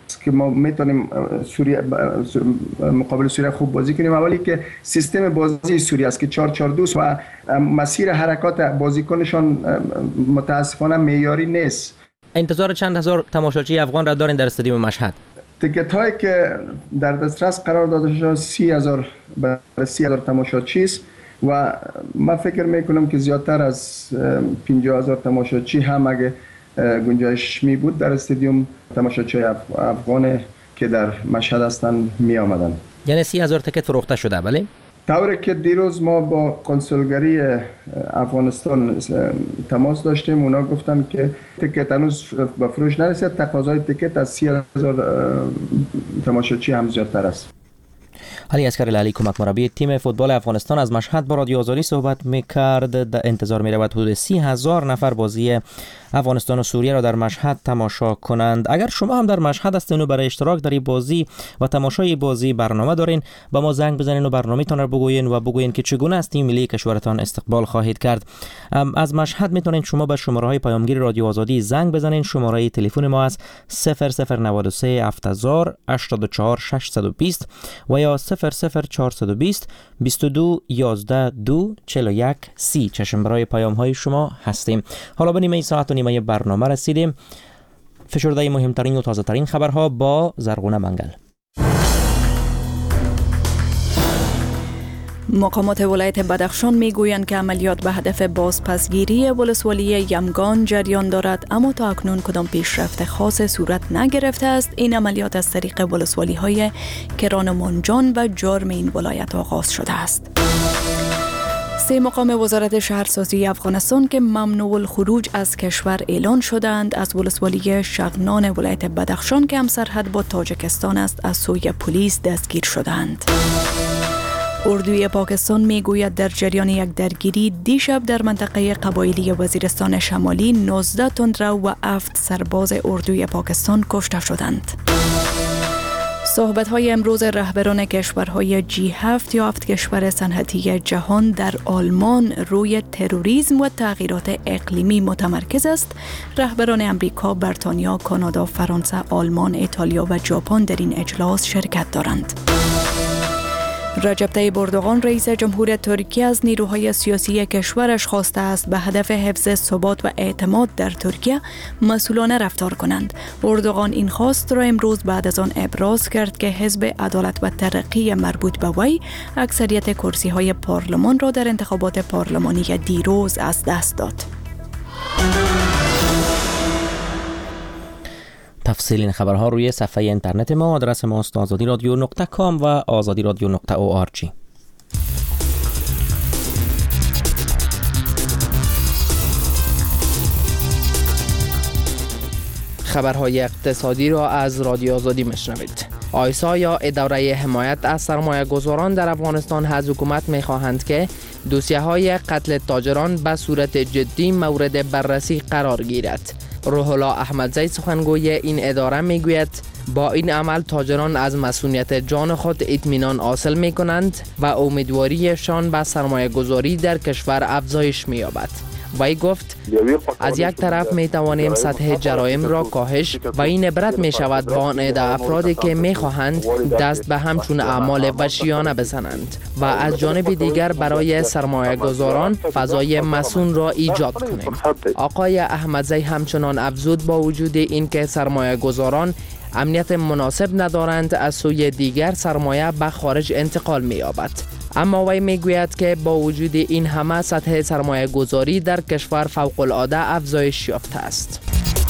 که ما میتونیم سوریه مقابل سوریه خوب بازی کنیم. اولی که سیستم بازی سوریه است که چهار چهار دو و مسیر حرکات بازیکنشان متاسفانه معیاری نیست. انتظار چند هزار تماشاچی افغان را دارین در استادیوم مشهد؟ تیکت هایی که در دسترس قرار داده شده سی هزار برای سی هزار تماشاچی است و من فکر میکنم که زیادتر از پنجاه هزار تماشاچی هم اگه گنجایش می بود در استادیوم تماشاچی افغان که در مشهد هستند می آمدن. یعنی سی هزار تیکت فروخته شده بله؟ طوری که دیروز ما با کنسولگری افغانستان تماس داشتیم، اونا گفتن که تیکت هنوز به فروش نرسید، تقاضای تیکت از سی هزار تماشاچی هم زیادتر است. علی عسکری لالی کمک مربی تیم فوتبال افغانستان از مشهد با رادیو آزادی صحبت می‌کرد. در انتظار می‌رود حدود سی هزار نفر بازی افغانستان و سوریه را در مشهد تماشا کنند. اگر شما هم در مشهد هستین و برای اشتراک در این بازی و تماشای بازی برنامه دارین، با ما زنگ بزنین و برنامه‌تان را بگوین و بگوین که چگونه از تیم ملی کشورتان استقبال خواهید کرد. از مشهد میتونین شما به شماره‌های پیامگیر رادیو آزادی زنگ بزنین. شماره تلفن ما است صفر صفر نود و سه هفت هزار هشتاد و چهار ششصد و بیست و یا صفر صفر چهارصد و بیست بیست و دو یازده دو چهل و یک سی. چشم برای پیام‌های شما هستیم. حالا به نیمه ساعت و نیمه برنامه رسیدیم. فشرده مهمترین و تازه ترین خبرها با زرغونه منگل. مقامات ولایت بدخشان میگویند که عملیات به هدف بازپسگیری ولسوالی یمگان جریان دارد، اما تا اکنون کدام پیشرفت خاص صورت نگرفته است. این عملیات از طریق ولسوالی های کران و منجان و جرم این ولایت آغاز شده است. سه مقام وزارت شهرسازی افغانستان که ممنوع الخروج از کشور اعلان شدند از ولسوالی شغنان ولایت بدخشان که هم سرحد با تاجیکستان است از سوی پلیس دستگیر شدند. اردوی پاکستان میگوید در جریان یک درگیری دیشب در منطقه قبایلی وزیرستان شمالی نوزده تندرو و هفت سرباز اردوی پاکستان کشته شدند. صحبت‌های امروز رهبران کشورهای جی هفت یا هفت کشور صنعتی جهان در آلمان روی تروریسم و تغییرات اقلیمی متمرکز است. رهبران امریکا، بریتانیا، کانادا، فرانسه، آلمان، ایتالیا و ژاپن در این اجلاس شرکت دارند. رجب طیب اردوغان رئیس جمهور ترکیه از نیروهای سیاسی کشورش خواسته است به هدف حفظ ثبات و اعتماد در ترکیه مسئولانه رفتار کنند. اردوغان این خواست را امروز بعد از آن ابراز کرد که حزب عدالت و ترقی مربوط به وی اکثریت کرسی‌های پارلمان را در انتخابات پارلمانی دیروز از دست داد. تفصیل این خبرها روی صفحه اینترنت ما. آدرس ما است آزادی رادیو نقطه کام و آزادی رادیو نقطه او آر جی. خبرهای اقتصادی را از رادیو آزادی میشنوید. آیسا یا اداره حمایت از سرمایه گذاران در افغانستان از حکومت میخواهند که دوسیه های قتل تاجران به صورت جدی مورد بررسی قرار گیرد. روح الله احمدزی سخنگوی این اداره میگوید با این عمل تاجران از مسئولیت جان خود اطمینان حاصل می کنند و امیدواریشان به سرمایه گذاری در کشور افزایش می یابد. وی گفت از یک طرف می توانیم سطح جرایم را کاهش و این عبرت می شود با آن عده افرادی که می خواهند دست به همچون اعمال وحشیانه بزنند و از جانب دیگر برای سرمایه گذاران فضای مسئول را ایجاد کنیم. آقای احمدزی همچنان افزود با وجود اینکه سرمایه گذاران امنیت مناسب ندارند از سوی دیگر سرمایه به خارج انتقال می یابد. اما وی میگوید که با وجود این همه سطح سرمایه گذاری در کشور فوق العاده افزایش یافته است.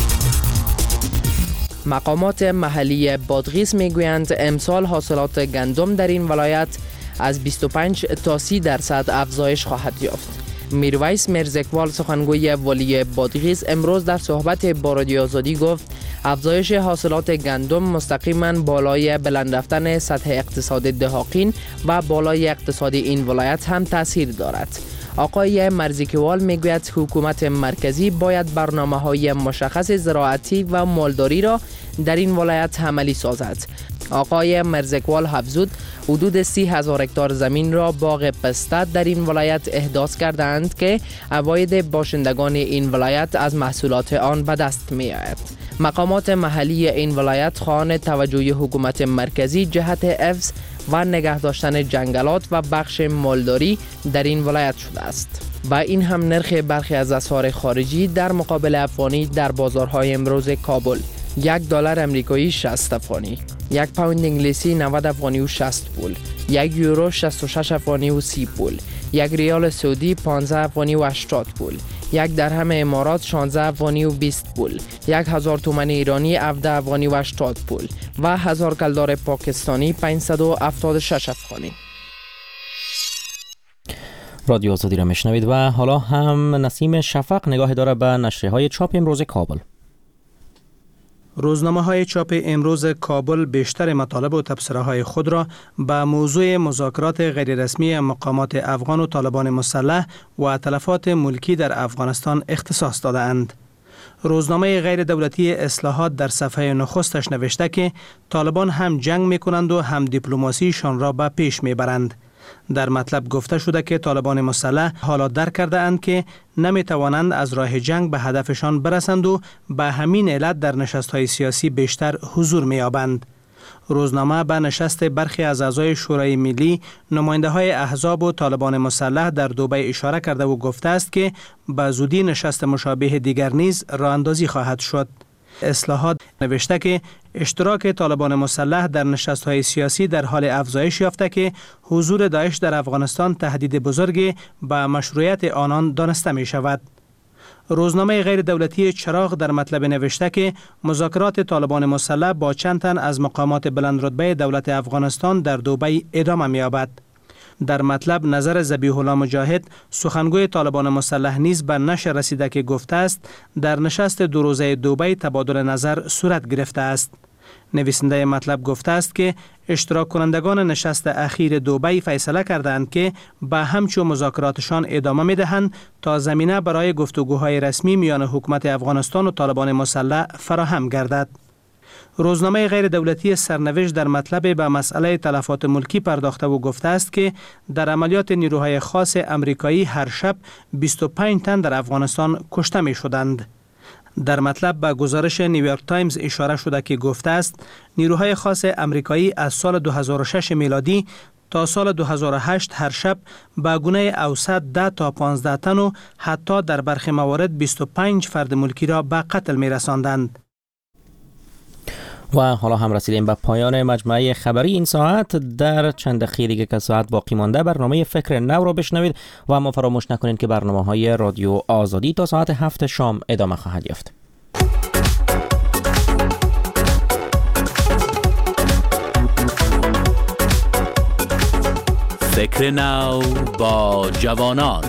مقامات محلی بادغیس میگویند امسال حاصلات گندم در این ولایت از بیست و پنج تا سی درصد افزایش خواهد یافت. میرویس میرزکوال سخنگوی والی بادغیس امروز در صحبت با رادیو آزادی گفت افزایش حاصلات گندم مستقیما بالای بلند رفتن سطح اقتصاد دهاقین و بالای اقتصاد این ولایت هم تاثیر دارد. آقای مرزیکوال میگوید حکومت مرکزی باید برنامه‌های مشخص زراعتی و مالداری را در این ولایت عملی سازد. آقای مرزکوال افزود حدود سی هزار هکتار زمین را باغ پسته در این ولایت احداث کردند که عواید باشندگان این ولایت از محصولات آن به دست می آید. مقامات محلی این ولایت خواهان توجه حکومت مرکزی جهت حفظ و نگه داشتن جنگلات و بخش مالداری در این ولایت شده است. و این هم نرخ برخی از اسعار خارجی در مقابل افغانی در بازارهای امروز کابل: یک دلار امریکایی شصت افغانی، یک پوند انگلیسی نود افغانی و شصت پول، یک یورو شصت و شش افغانی و سی پول، یک ریال سعودی پانزده افغانی و هشتاد پول، یک درهم امارات شانزده افغانی و بیست پول، یک هزار تومان ایرانی هفده افغانی و هشتاد پول و هزار کلدار پاکستانی پانصد و هفتاد و شش افغانی. رادیو آزادی را میشنوید و حالا هم نسیم شفق نگاه داره به نشریه‌های چاپ امروز کابل. روزنامه‌های چاپ امروز کابل بیشتر مطالب و تبصره‌های خود را به موضوع مذاکرات غیررسمی مقامات افغان و طالبان مسلح و تلفات ملکی در افغانستان اختصاص داده‌اند. روزنامه غیر دولتی اصلاحات در صفحه نخستش نوشته که طالبان هم جنگ می‌کنند و هم دیپلماسیشان را به پیش می‌برند. در مطلب گفته شده که طالبان مسلح حالا درک کرده اند که نمی توانند از راه جنگ به هدفشان برسند و به همین علت در نشست‌های سیاسی بیشتر حضور می‌یابند. روزنامه به نشست برخی از اعضای شورای ملی، نماینده های احزاب و طالبان مسلح در دبی اشاره کرده و گفته است که به زودی نشست مشابه دیگر نیز راه اندازی خواهد شد. اصلاحات نوشته که اشتراک طالبان مسلح در نشست‌های سیاسی در حال افزایش یافته که حضور داعش در افغانستان تهدید بزرگی به مشروعیت آنان دانسته می شود. روزنامه غیر دولتی چراغ در مطلب نوشته که مذاکرات طالبان مسلح با چند تن از مقامات بلند رتبه دولت افغانستان در دبی ادامه می یابد. در مطلب نظر ذبیح الله مجاهد سخنگوی طالبان مسلح نیز به نشر رسیده که گفته است در نشست دو روزه دبی تبادل نظر صورت گرفته است. نویسنده مطلب گفته است که اشتراک کنندگان نشست اخیر دبی فیصله کردند که به همچو مذاکراتشان ادامه می دهند تا زمینه برای گفتگوهای رسمی میان حکومت افغانستان و طالبان مسلح فراهم گردد. روزنامه غیر دولتی سرنوشت در مطلب به مسئله تلفات ملکی پرداخته و گفته است که در عملیات نیروهای خاص امریکایی هر شب بیست و پنج تن در افغانستان کشته می شدند. در مطلب به گزارش نیویورک تایمز اشاره شده که گفته است نیروهای خاص امریکایی از سال دو هزار و شش میلادی تا سال دو هزار و هشت هر شب به گونه اوسط ده تا پانزده تن و حتی در برخی موارد بیست و پنج فرد ملکی را به قتل می رساندند. و حالا هم رسیدیم به پایان مجموعه خبری این ساعت. در چند دقیقه دیگه که ساعت باقی مانده برنامه فکر نو رو بشنوید و اما فراموش نکنید که برنامه‌های رادیو آزادی تا ساعت هفت شام ادامه خواهد یافت. فکر نو با جوانان.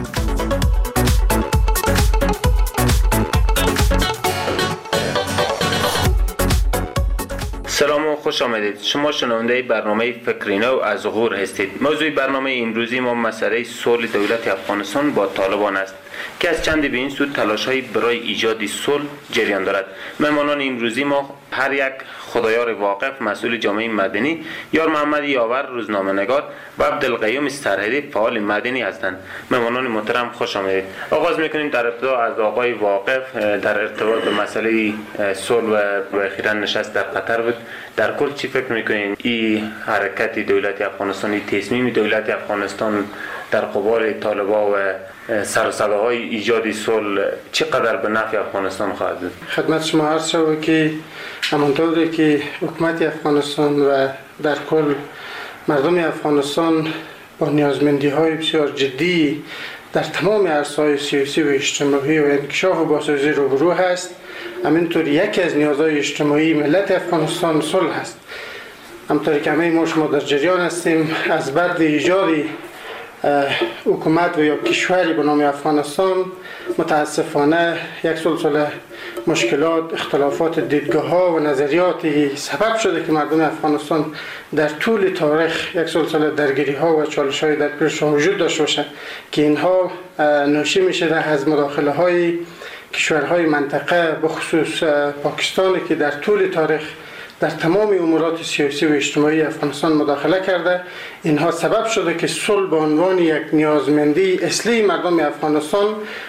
سلام و خوش آمدید. شما شنونده برنامه فکر نو از غور هستید. موضوع برنامه امروزی ما مسئله صلح دولت افغانستان با طالبان است که از چند به این سو تلاش‌های برای ایجاد صلح جریان دارد. مهمانان امروزی ما هر یک خدایار واقف مسئول جامعه مدنی، یار محمد یاور روزنامه‌نگار و عبدالقیوم سرهدی فعال مدنی هستند. مهمانان محترم خوش آمدید. آغاز می‌کنیم در ابتدا از آقای واقف در ارتباط به مسئله صلح و اخیراً نشست در قطر بود. در کل چی فکر می‌کنید این حرکت دولت افغانستان، این تصمیم دولت افغانستان در قبال طالبان و سر و صداهای ایجاد صلح چقدر به نفع افغانستان خواهد بود؟ خدمت شما عرض شود که همانطوری که حکومت افغانستان و در کل مردم افغانستان با نیازمندی‌های بسیار جدی در تمام عرصه‌های سیاسی و اجتماعی و انکشاف و بازسازی روبرو هست، همینطور یکی از نیازهای اجتماعی ملت افغانستان صلح است. همونطوری که همه ما شما در جریان هستیم، از بعد ایجاد حکومت و یا کشوری به نام افغانستان متاسفانه یک سلسله مشکلات، اختلافات دیدگاه ها و نظریاتی سبب شده که مردم افغانستان در طول تاریخ یک سلسله درگیری ها و چالش های در پیششان وجود داشته باشند که اینها ناشی می شده از مداخله های کشورهای منطقه، بخصوص پاکستانی که در طول تاریخ در تمام امورات سیاسی و اجتماعی افغانستان مداخله کرده. اینها سبب شده که صلح به عنوان یک نیازمندی اصلی مردم افغانستان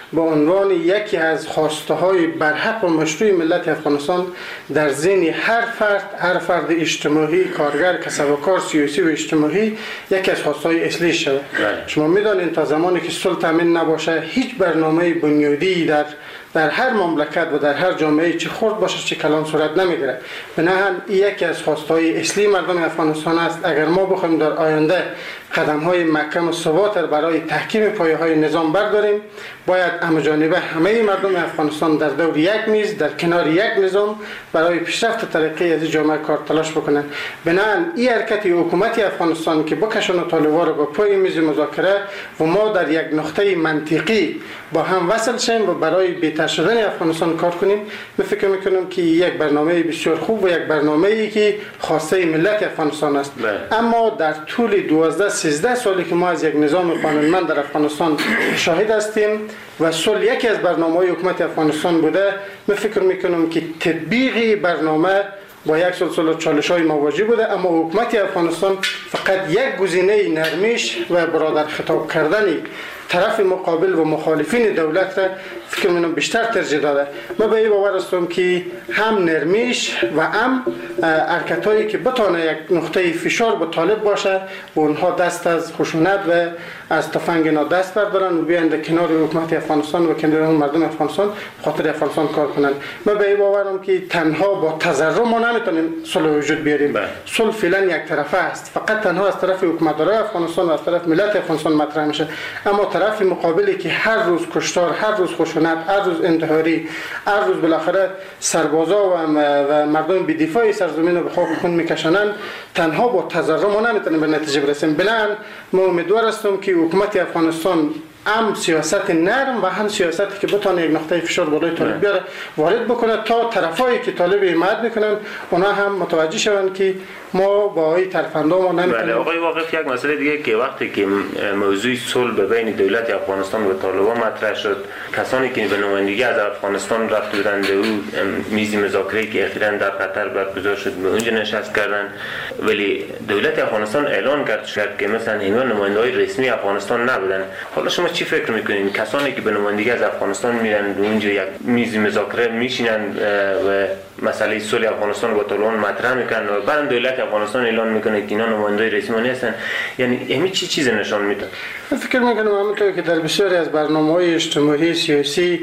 به عنوان یکی از خواسته های برحق و مشروع ملت افغانستان در ذهن هر فرد هر فرد اجتماعی، کارگر، کسب و کار، سیاسی و اجتماعی یکی از خواسته های اصلی شود. شما میدانید تا زمانی که صلح تامین نباشه هیچ برنامه بنیادی در در هر مملکت و در هر جامعه چه خرد باشه چه کلان صورت نمیگیره. بنابراین یکی از خواستهای اصلی مردم افغانستان است. اگر ما بخوایم در آینده قدم های محکم و ثبات برای تحکیم پایه های نظام برداریم، باید همه‌جانبه همه مردم افغانستان در دور یک میز در کنار یک نظام برای پیشرفت ترقی از جامعه کار تلاش بکنند. بنابراین این حرکت حکومت افغانستان که بکشونه طالبان را به پای میز مذاکره و ما در یک نقطه منطقی با هم وصل شیم و برای بهتر شدن افغانستان کار کنیم، من فکر میکنم که یک برنامه بسیار خوب و یک برنامه‌ای که خواسته ملت افغانستان است. اما در طول دوازده سیزده سالی که ما از یک نظام قانونمند در افغانستان شاهد هستیم و صلح یکی از برنامه‌های حکومت افغانستان بوده، من فکر میکنم که تطبیق برنامه با یک سلسله چالش‌های مواجه بوده، اما حکومت افغانستان فقط یک گزینه نرمیش و برادر خطاب کردنی طرف مقابل و مخالفین دولت را فکر می‌کنم بیشتر ترجیح داده. من به این باور هستم که هم نرمیش و هم حرکت‌هایی که بتونه یک نقطه فشار به طالب باشه و اونها دست از خشونت و از تفنگ اینا دست بردارن و بیان کنار حکومت افغانستان و کنار مردم افغانستان خاطر افغانستان کار کنن. من به این باورم که تنها با تضرر ما نمیتونیم صلح وجود بیاریم. صلح فعلا یک طرفه است، فقط تنها از طرف حکومت‌دارای افغانستان و از طرف ملت افغانستان مطرح میشه. اما طرف مقابلی که هر روز کشتار، هر روز خشونت، هر روز انتحاری، هر روز بالاخره سربازا و مردم بی دفاعی سرزمین رو به خاک خون میکشنن، تنها با تضرر ما نمیتونیم به نتیجه برسیم. بلند ما امیدوار هستم که حکومت افغانستان هم سیاست نرم و هم سیاستی که بتونه یک نقطه فشار بالای طالب بیاره وارد بکنه تا طرفایی که طالب حمایت میکنن اونا هم متوجه شوند که ما با این ترفندا ما نمیتونیم. بله آقای واقف، یک مسئله دیگه که وقتی که موضوع صلح بین دولت افغانستان و طالبان مطرح شد، کسانی که به نمایندگی از افغانستان رفت بودند او میز مذاکره که اخیراً در قطر برگزار شد به اونجا نشست کردن، ولی دولت افغانستان اعلان کرد که مثلا اینا نماینده‌های رسمی افغانستان نبودن. حالا شما چی فکر میکنین؟ کسانی که به نمایندگی از افغانستان میرن اونجا یک میز مذاکره میشینن و مسئله صلح افغانستان با طالبان مطرح میکنن و بعد دولت افغانستان اعلان میکنه که اینا نماینده‌های رسمی نیستن، یعنی همین چی چیز نشان میده؟ من فکر میکنم همونطور که در بسیاری از برنامه‌های اجتماعی سیاسی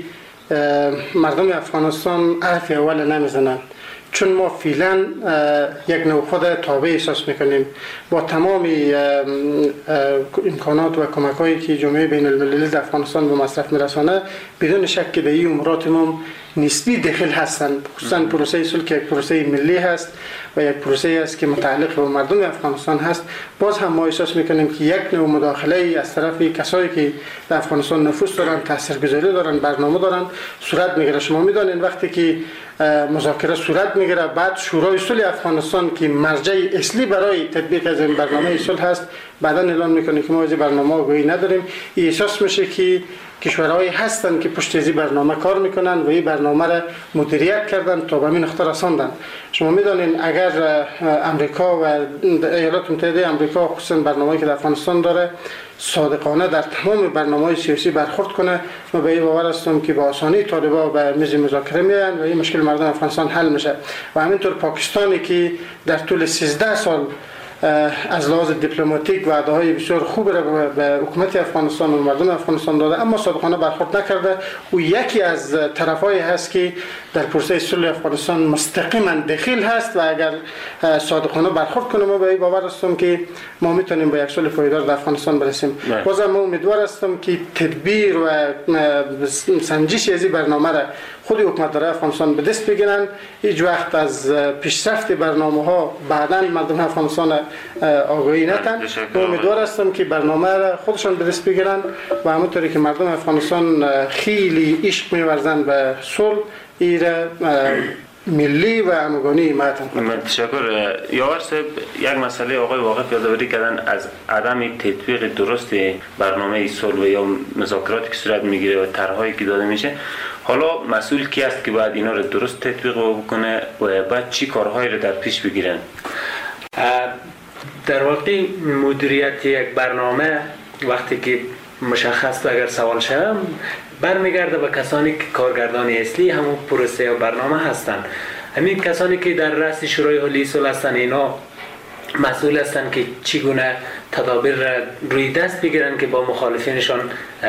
مردم افغانستان حرف اول نمیزنن، چون ما فعلا یک نوع خود تابع احساس میکنیم با تمام امکانات و کمک‌هایی که جامعه بین المللی در افغانستان به مصرف میرسانه، بدون شک که در این امورات ما نسبی دخل هستند، خصوصا پروسه صلح که یک پروسه ملی هست و یک پروسه است که متعلق به مردم افغانستان هست. باز هم ما احساس میکنیم که یک نوع مداخله از طرف کسایی که در افغانستان نفوذ دارن، تاثیرگذاری دارن، برنامه دارن صورت میگیره. شما میدونید وقتی که مذاکره صورت میگیره، بعد شورای صلح افغانستان که مرجع اصلی برای تطبیق از این برنامه صلح هست بعدا اعلان میکنه که ما از برنامه آگاهی نداریم، احساس میشه که کشورهایی هستند که پشت از این برنامه کار میکنن و این برنامه را مدیریت کردن تا به این نقطه رساندن. شما میدونین اگر امریکا و ایالات متحده آمریکا خصوصا برنامه‌ای که در افغانستان داره صادقانه در تمام برنامه‌های سیاسی برخورد کنه، ما به این باور هستم که با آسانی طالبان به میز مذاکره میان و این مشکل مردم افغانستان حل میشه. و همینطور پاکستانی که در طول سیزده سال از لحاظ دیپلماتیک وعده‌های بسیار خوب را به حکومت افغانستان و مردم افغانستان داده اما صادقانه برخورد نکرده، او یکی از طرفایی هست که در پروسه صلح افغانستان مستقیما دخیل هست و اگر صادقانه برخورد کنه ما به این باور هستم که ما میتونیم به یک صلح پایدار در افغانستان برسیم. بازم من امیدوار هستم که تدبیر و سنجش از این برنامه را خود حکومت‌دارای افغانستان به دست بگیرن. هیچ وقت از پیشرفت برنامه‌ها بعداً مردم افغانستان آگاهی نتن. امیدوار هستم که برنامه را خودشان به دست بگیرن و همونطوری که مردم افغانستان خیلی عشق می‌ورزند به صلح، ایره ملی و همگانی حمایت کنند. من تشکر. یاور صاحب، یک مسئله آقای واقف یادآوری کردن از عدم تطبیق درست برنامه صلح یا مذاکراتی که صورت میگیره و طرحهایی که داده میشه. حالا مسئول کی است که باید اینا رو درست تطبیق بکنه و بعد چی کارهایی رو در پیش بگیرن؟ در واقع مدیریت یک برنامه وقتی که مشخص اگر سوال شوم برمیگرده به کسانی که کارگردان اصلی همون پروسه و برنامه هستند. همین کسانی که در رأس شورای عالی صلح هستند اینا مسئول هستند که چگونه تدابیر روی دست بگیرن که با مخالفینشان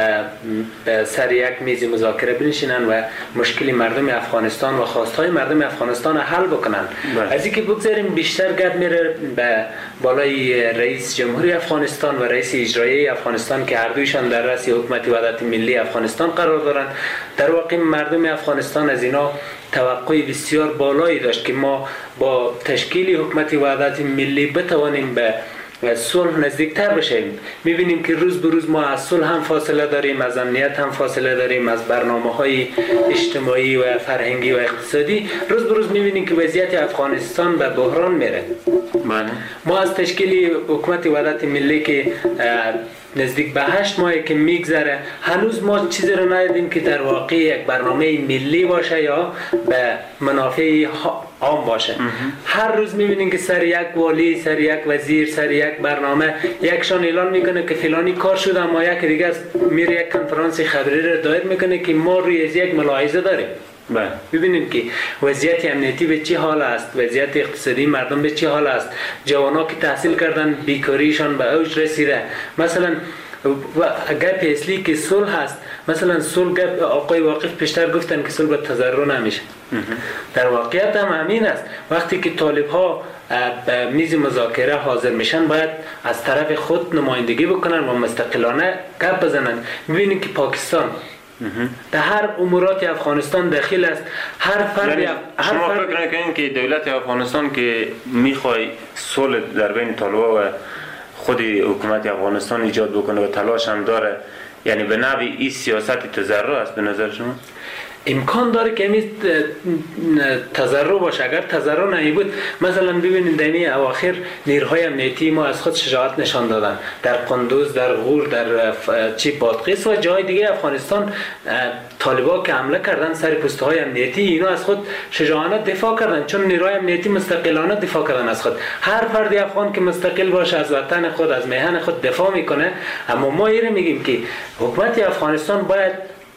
سر یک میز مذاکره بنشینن و مشکل مردم افغانستان و خواستهای مردم افغانستان حل بکنن. از اینکه بگذاریم بیشتر گپ میره به بالای رئیس جمهوری افغانستان و رئیس اجرایی افغانستان که هر دویشان در رأس حکومت وحدت ملی افغانستان قرار دارند. در واقع مردم افغانستان از اینا توقع بسیار بالایی داشت که ما با تشکیل حکومت وحدت ملی بتوانیم به صلح نزدیکتر بشیم. میبینیم که روز به روز ما از صلح هم فاصله داریم، از امنیت هم فاصله داریم، از برنامه‌های اجتماعی و فرهنگی و اقتصادی. روز به روز میبینیم که وضعیت افغانستان به بحران میره. ما از تشکیل حکومت وحدت ملی که نزدیک به هشت ماهی که میگذره هنوز ما چیزی رو ندیدیم که در واقع یک برنامه ملی باشه یا به منافع عام باشه. هر روز میبینیم که سر یک والی، سر یک وزیر، سر یک برنامه یکشان اعلان میکنه که فلانی کار شده، اما یک دیگه میره یک کنفرانس خبری رو دایر میکنه که ما روی یک ملاحظه داریم. بله. ببینیم که وضعیت امنیتی به چه حال است، وضعیت اقتصادی مردم به چه حال است، جوانا که تحصیل کردن بیکاریشان به اوج رسیده. مثلا گپ اصلی که صلح هست، مثلا صلح گپ آقای واقف پیشتر گفتن که صلح به تضرر نمیشه. در واقعیت هم همین است. وقتی که طالب ها به میز مذاکره حاضر میشن باید از طرف خود نمایندگی بکنن و مستقلانه گپ بزنن. میبینید که پاکستان در هر امورات افغانستان داخل است. هر فرد یعنی شما فکر نکنید که دولت افغانستان که میخوای صلح در بین طالبان و خود حکومت افغانستان ایجاد بکنه و تلاش هم داره، یعنی به نوعی این سیاست تضرر است به نظر شما؟ امکان داره که این تضرر باشه. اگر تضرر نمی بود، مثلا ببینید در این اواخر نیروهای امنیتی ما از خود شجاعت نشان دادن در قندوز، در غور، در چی بادغیس و جای دیگه افغانستان. طالبان که حمله کردن سر پسته های امنیتی، اینا از خود شجاعانه دفاع کردن، چون نیروهای امنیتی مستقلانه دفاع کردن از خود. هر فرد افغان که مستقل باشه از وطن خود، از میهن خود دفاع میکنه. اما ما اینو میگیم که حکومت افغانستان باید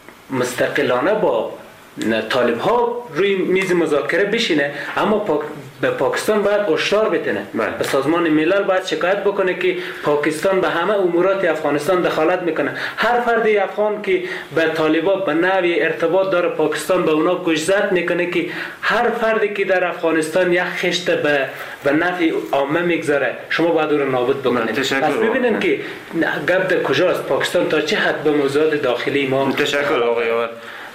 مستقلانه با طالب ها روی میز مذاکره بشینه، اما پاک به پاکستان باید هشدار بتنه. به سازمان ملل باید شکایت بکنه که پاکستان به همه امورات افغانستان دخالت میکنه. هر فرد افغان که به طالبا به نوعی ارتباط داره، پاکستان به اونا گوشزد میکنه که هر فردی که در افغانستان یک خشت به به نفع عامه میگذاره شما باید او رو نابود بکنید. پس ببینید که گپ در کجاست، پاکستان تا چه حد به موضوعات داخلی ما. تشکر آقای آور.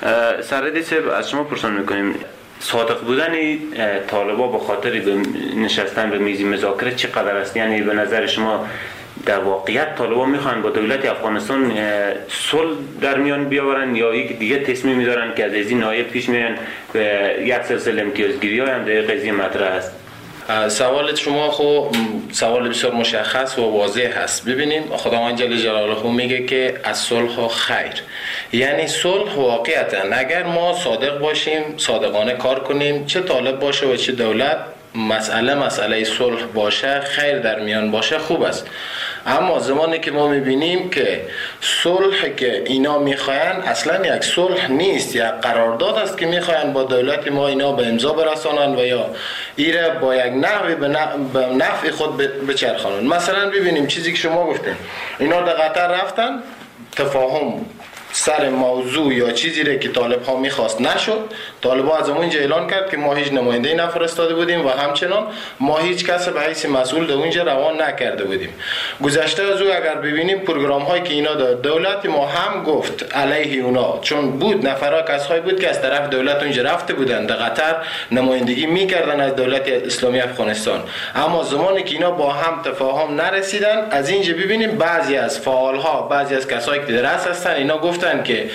سردی صاحب از شما پرسان میکنیم صادق بودن طالبان به خاطر نشستن به میز مذاکره چقدر است؟ یعنی به نظر شما در واقعیت طالبان میخوان با دولت افغانستان صلح در میان بیاورن یا یک دیگه تصمیم میدارن که از این نایب پیش میان یک سلسله امتیازگیری های هم در قضیه مطرح است؟ سوال شما خو سوال بسیار مشخص و واضح هست. ببینیم خداوند جل جلاله میگه که از صلح خیر، یعنی صلح واقعیتا اگر ما صادق باشیم، صادقانه کار کنیم، چه طالب باشه و چه دولت، مسئله مسئله صلح باشه، خیر در میان باشه، خوب است. اما زمانی که ما میبینیم که صلح که اینا میخواین اصلا یک صلح نیست، یک قرارداد است که میخواین با دولت ما اینا به امضا برسانن و یا ایره با یک نحوی به نفع خود بچرخانن. مثلا ببینیم چیزی که شما گفتین، اینا در قطر رفتن، تفاهم سر موضوع یا چیزی را که طالب ها میخواست نشد. طالب ها از اونجا اعلان کرد که ما هیچ نماینده نفرستاده بودیم و همچنان ما هیچ کس به حیث مسئول در اونجا روان نکرده بودیم. گذشته از او اگر ببینیم پروگرام هایی که اینا داد، دولت ما هم گفت علیه اونا، چون بود نفرها کسایی بود که از طرف دولت اونجا رفته بودن در قطر نمایندگی میکردن از دولت اسلامی افغانستان. اما زمانی که اینا با هم تفاهم نرسیدن، از اینجا ببینیم بعضی از فعال ها، بعضی از کسایی که در رأس هستن، اینا گفتن که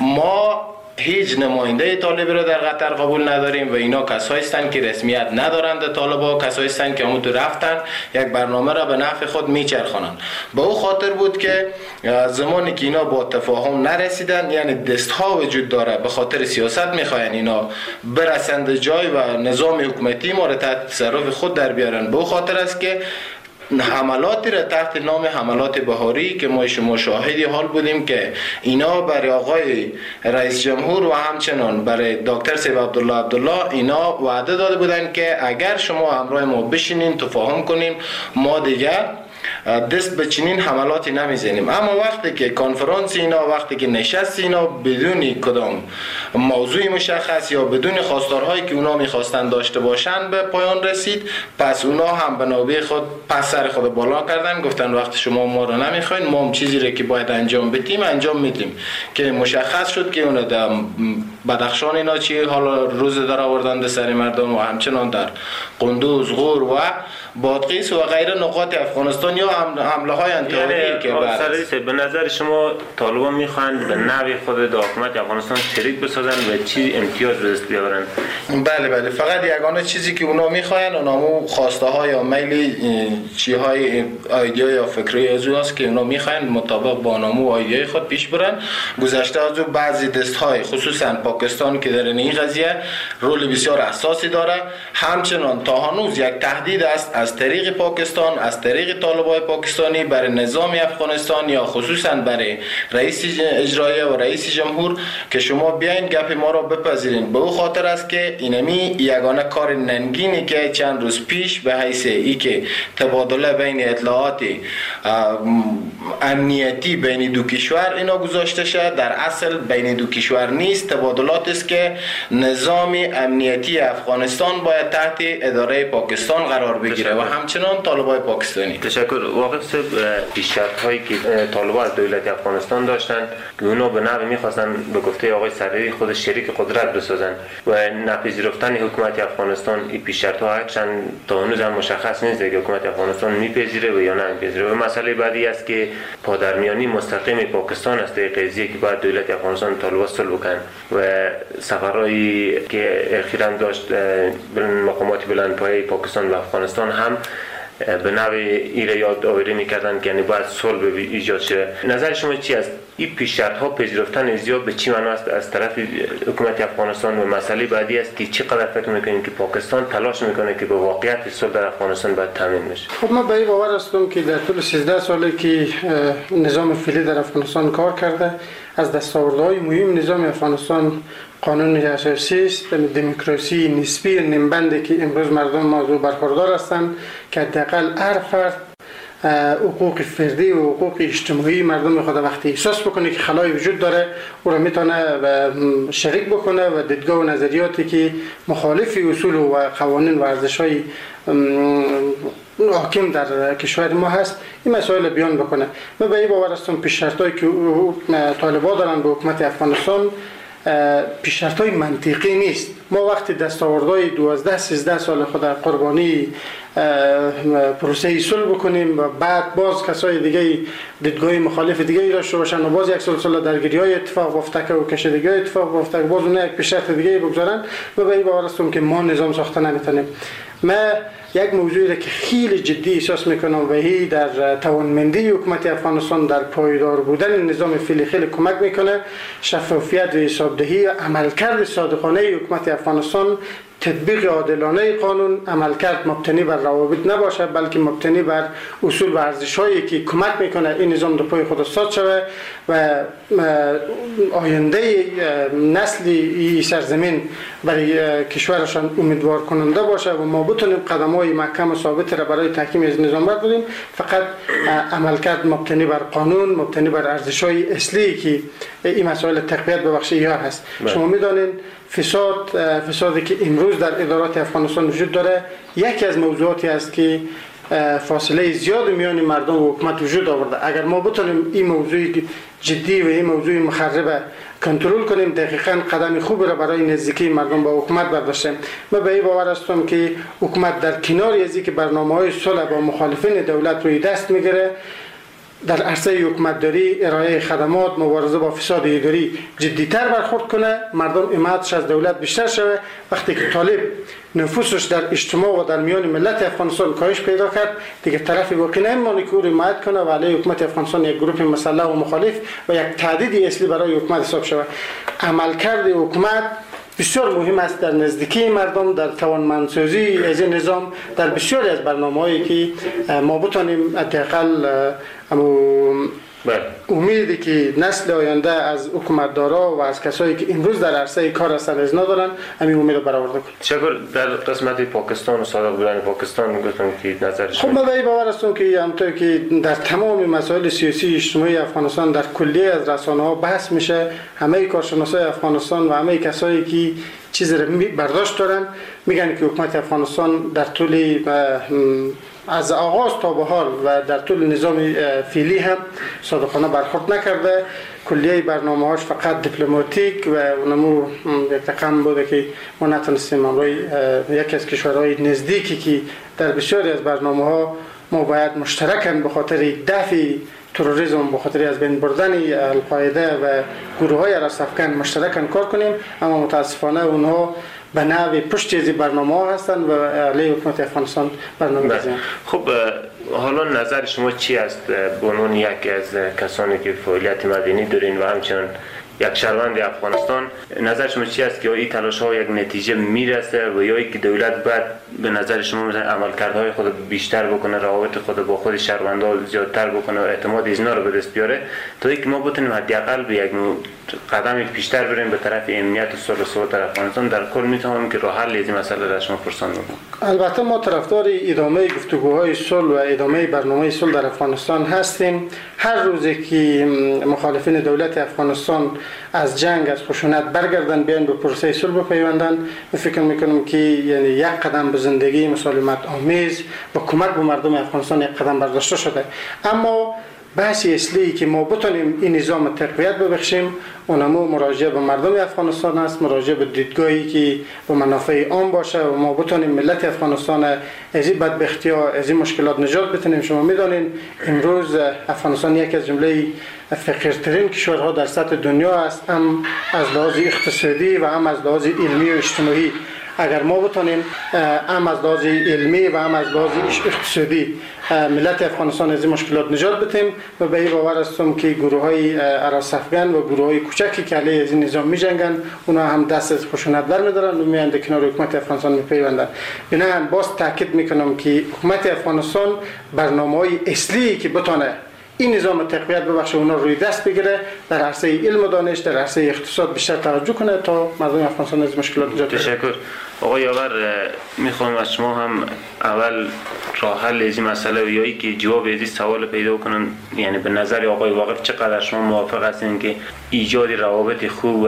ما هیچ نماینده طالبی را در قطر قبول نداریم و اینا کسایی هستند که رسمیت ندارند. طالبا کسایی هستند که همون تو رفتن یک برنامه را به نفع خود میچرخانند. به او خاطر بود که زمانی که اینا با تفاهم نرسیدن، یعنی دست ها وجود داره، به خاطر سیاست میخواین اینا برسند جای و نظام حکومتی ما را تحت تصرف خود در بیارن. به او خاطر است که حملاتی را تحت نام حملات بهاری که ما شما شاهدی حال بودیم که اینا برای آقای رئیس جمهور و همچنان برای دکتر سیب عبدالله عبدالله اینا وعده داده بودن که اگر شما همراه ما بشینین تفاهم کنیم ما دیگر دست به چنین حملاتی نمیزنیم. اما وقتی که کنفرانس اینا، وقتی که نشست اینا بدون کدام موضوع مشخص یا بدون خواستارهایی که اونا میخواستن داشته باشن به پایان رسید، پس اونا هم به نوبه خود پس سر خود بالا کردن، گفتن وقتی شما ما رو نمیخواین ما هم چیزی رو که باید انجام بدیم انجام میدیم، که مشخص شد که اونا در بدخشان اینا چی حالا روز در آوردن سر مردم و همچنان در قندوز، غور و بادغیس و غیره نقاط افغانستان یا حمله های انتحاری که بعد. به نظر شما طالبان میخواهند به نوی خود در حکومت افغانستان شریک بسازن و چی امتیاز به دست بیاورن؟ بله بله، فقط یگانه چیزی که اونا میخواهند اونامو خواسته ها یا میل چی های ایده یا فکری از اوست که اونا میخواهند مطابق با نامو و ایده خود پیش برن. گذشته از او بعضی دست های خصوصا پاکستان که در این قضیه رول بسیار اساسی داره، همچنان تا هنوز یک تهدید است از طریق پاکستان، از طریق طالبای پاکستانی برای نظام افغانستان یا خصوصا برای رئیس اجرایی و رئیس جمهور که شما بیاین گپ ما را بپذیرین. به او خاطر است که اینمی یگانه کار ننگینی که چند روز پیش به حیث ای که تبادله بین اطلاعات امنیتی بین دو کشور اینا گذاشته شد، در اصل بین دو کشور نیست، تبادلات است که نظام امنیتی افغانستان باید تحت اداره پاکستان قرار بگیره و همچنان طالبای پاکستانی. تشکر. واقف صاحب، پیشرفت هایی که طالبان از دولت افغانستان داشتن که اونا به نوع میخواستن به گفته آقای سرری خود شریک قدرت بسازن و نپذیرفتن حکومت افغانستان، این پیشرفت ها هرچند تا هنوز هم مشخص نیست که حکومت افغانستان میپذیره و یا نمیپذیره. و مسئله بعدی است که پادرمیانی مستقیم پاکستان است در قضیه که باید دولت افغانستان طالبان صلح بکنن و سفرهایی که اخیراً داشت مقامات بلندپایه پاکستان و افغانستان هم به نوع ایره یاد آوری میکردن که یعنی باید صلح ایجاد شه. نظر شما چی است؟ این پیشرفت ها پذیرفتن زیاد به چی معنا است از طرف حکومت افغانستان؟ و مسئله بعدی است که چقدر فکر میکنید که پاکستان تلاش میکنه که به واقعیت صلح در افغانستان باید تامین بشه؟ خب من به این باور هستم که در طول سیزده سالی که نظام فعلی در افغانستان کار کرده، از دستاوردهای مهم نظام افغانستان قانون اساسی است، دموکراسی نسبی نیمبندی که امروز مردم موضوع برخوردار هستند که حداقل هر فرد حقوق فردی و حقوق اجتماعی مردم خود وقتی احساس بکنه که خلای وجود داره او را میتونه شریک بکنه و دیدگاه و نظریاتی که مخالف اصول و قوانین و ارزش‌های حاکم در کشور ما هست این مسائل بیان بکنه. من به این باور هستم پیشرفت‌هایی که طالبان دارن به حکومت افغانستان پیشرفت‌های منطقی نیست. ما وقتی دستاوردهای دوازده سیزده سال خود قربانی پروسه صلح بکنیم و بعد باز کسای دیگه دیدگاه مخالف دیگه داشته باشن و باز یک سلسله درگیری‌های اتفاق افتاد و کشیدگی‌های اتفاق افتاد باز اون یک پیشرفت دیگه بگذارن و به این باور هستم که ما نظام ساخته نمیتونیم. ما یک موضوعی را که خیلی جدی احساس میکنم و هی در توانمندی حکومت افغانستان در پایدار بودن نظام فعلی خیلی کمک میکنه، شفافیت و حسابدهی عملکرد صادقانه حکومت افغانستان، تطبیق عادلانه قانون، عملکرد مبتنی بر روابط نباشه بلکه مبتنی بر اصول و ارزش‌هایی که کمک میکنه این نظام در پای خود استاد شود و آینده نسل این سرزمین برای کشورشان امیدوار کننده باشه و ما بتونیم قدم‌های محکم و ثابت را برای تحکیم از نظام برداریم. فقط عملکرد مبتنی بر قانون، مبتنی بر ارزش‌های اصلی که این مسائل تقویت ببخش ایار هست. شما می‌دانید فساد فسادی که امروز در ادارات افغانستان وجود داره یکی از موضوعاتی است که فاصله زیاد میان مردم و حکومت وجود آورده. اگر ما بتونیم این موضوع جدی و این موضوع مخرب کنترل کنیم دقیقاً قدم خوبی را برای نزدیکی مردم با حکومت برداشتیم. من به این باور هستم که حکومت در کنار از اینکه برنامه‌های صلح با مخالفین دولت روی دست میگیره در عرصه حکومتداری ارائه خدمات مبارزه با فساد اداری جدی‌تر برخورد کنه، مردم حمایتش از دولت بیشتر شود. وقتی که طالب نفوسش در اجتماع و در میان ملت افغانستان کاهش پیدا کرد دیگه طرفی باقی نمیمونه که او حمایت کنه و علیه حکومت افغانستان یک گروه مسلح و مخالف و یک تهدید اصلی برای حکومت حساب شود. عملکرد حکومت بسیار مهم است در نزدیکی مردم، در توانمندسازی از این نظام، در بسیاری از برنامه‌هایی که ما بتونیم حداقل امیدی که نسل آینده از حکومتدارا و از کسایی که امروز در عرصه کار هستند از ندارن، همین امید رو برآورده کنیم. تشکر. در قسمت پاکستان و صادق بودن پاکستان گفتم که نظر خب من به باور هستم که همونطور که در تمام مسائل سیاسی اجتماعی افغانستان در کلیه از رسانه‌ها بحث میشه، همه کارشناسای افغانستان و همه کسایی که چیزی رو برداشت دارن میگن که حکومت افغانستان در طول از آغاز تا به حال و در طول نظام فعلی هم صادقانه برخورد نکرده. کلیه برنامه‌هاش فقط دیپلماتیک و اونمو یک رقم بوده که ما نتونستیم امروی یکی از کشورهای نزدیکی که در بسیاری از برنامه‌ها ما باید مشترکاً به خاطر دفع تروریسم، به خاطر از بین بردن القاعده و گروه‌های راسافکن مشترکاً کار کنیم، اما متاسفانه اونها به نوع پشت از برنامه ها هستند و علیه حکومت افغانستان برنامه ریزی. خب حالا نظر شما چی است به عنوان یکی از کسانی که فعالیت مدنی دارین و همچنین یک شهروند افغانستان، نظر شما چی است که این تلاش ها یک نتیجه میرسه و یا اینکه دولت باید به نظر شما مثلا عملکردهای خود بیشتر بکنه، روابط خود با خود شهروندان زیادتر بکنه و اعتماد اینا رو به دست بیاره تا اینکه ما بتونیم حداقل به یک قدم پیشتر بریم به طرف امنیت و صلح و ثبات در افغانستان؟ در کل میتونم که راه حل این مسئله را شما پرسان بکنم. البته ما طرفدار ادامه گفتگوهای صلح و ادامه برنامه صلح در افغانستان هستیم. هر روزی که مخالفین دولت افغانستان از جنگ، از خشونت برگردن بیان به پروسه صلح بپیوندن، من فکر میکنم که یعنی یک قدم به زندگی مسالمت آمیز و کمک به مردم افغانستان یک قدم برداشته شده. اما بحث اصلی که ما بتونیم این نظام تقویت ببخشیم اونمو مراجعه به مردم افغانستان است، مراجعه به دیدگاهی که به منافع عام باشه و ما بتونیم ملت افغانستان از این بدبختی‌ها، از این مشکلات نجات بدیم. شما میدونین امروز افغانستان یک از جمله فقیرترین کشورها در سطح دنیا است، هم از لحاظ اقتصادی و هم از لحاظ علمی و اجتماعی. اگر ما بتونیم هم از لحاظ علمی و هم از لحاظ اقتصادی ملت افغانستان از این مشکلات نجات بدیم و به این باور هستم که گروه‌های اراسافگن و گروه‌های کوچکی که علیه از این نظام می‌جنگن اونا هم دست از خشونت برمی‌دارن و میان کنار حکومت افغانستان می‌پیوندن. بنابراین باز تاکید می‌کنم که حکومت افغانستان برنامه‌های اصلی که بتونه این نظام تقویت ببخشه اونا روی دست بگیره، در عرصه علم و دانش، در عرصه اقتصاد بیشتر توجه کنه تا مردم افغانستان از مشکلات نجات بده. تشکر. آقای یاور، میخوام از شما هم اول راه حل این مسئله و یا اینکه جواب از این سوال پیدا کنن، یعنی به نظر آقای واقف چقدر شما موافق هستین که ایجاد روابط خوب و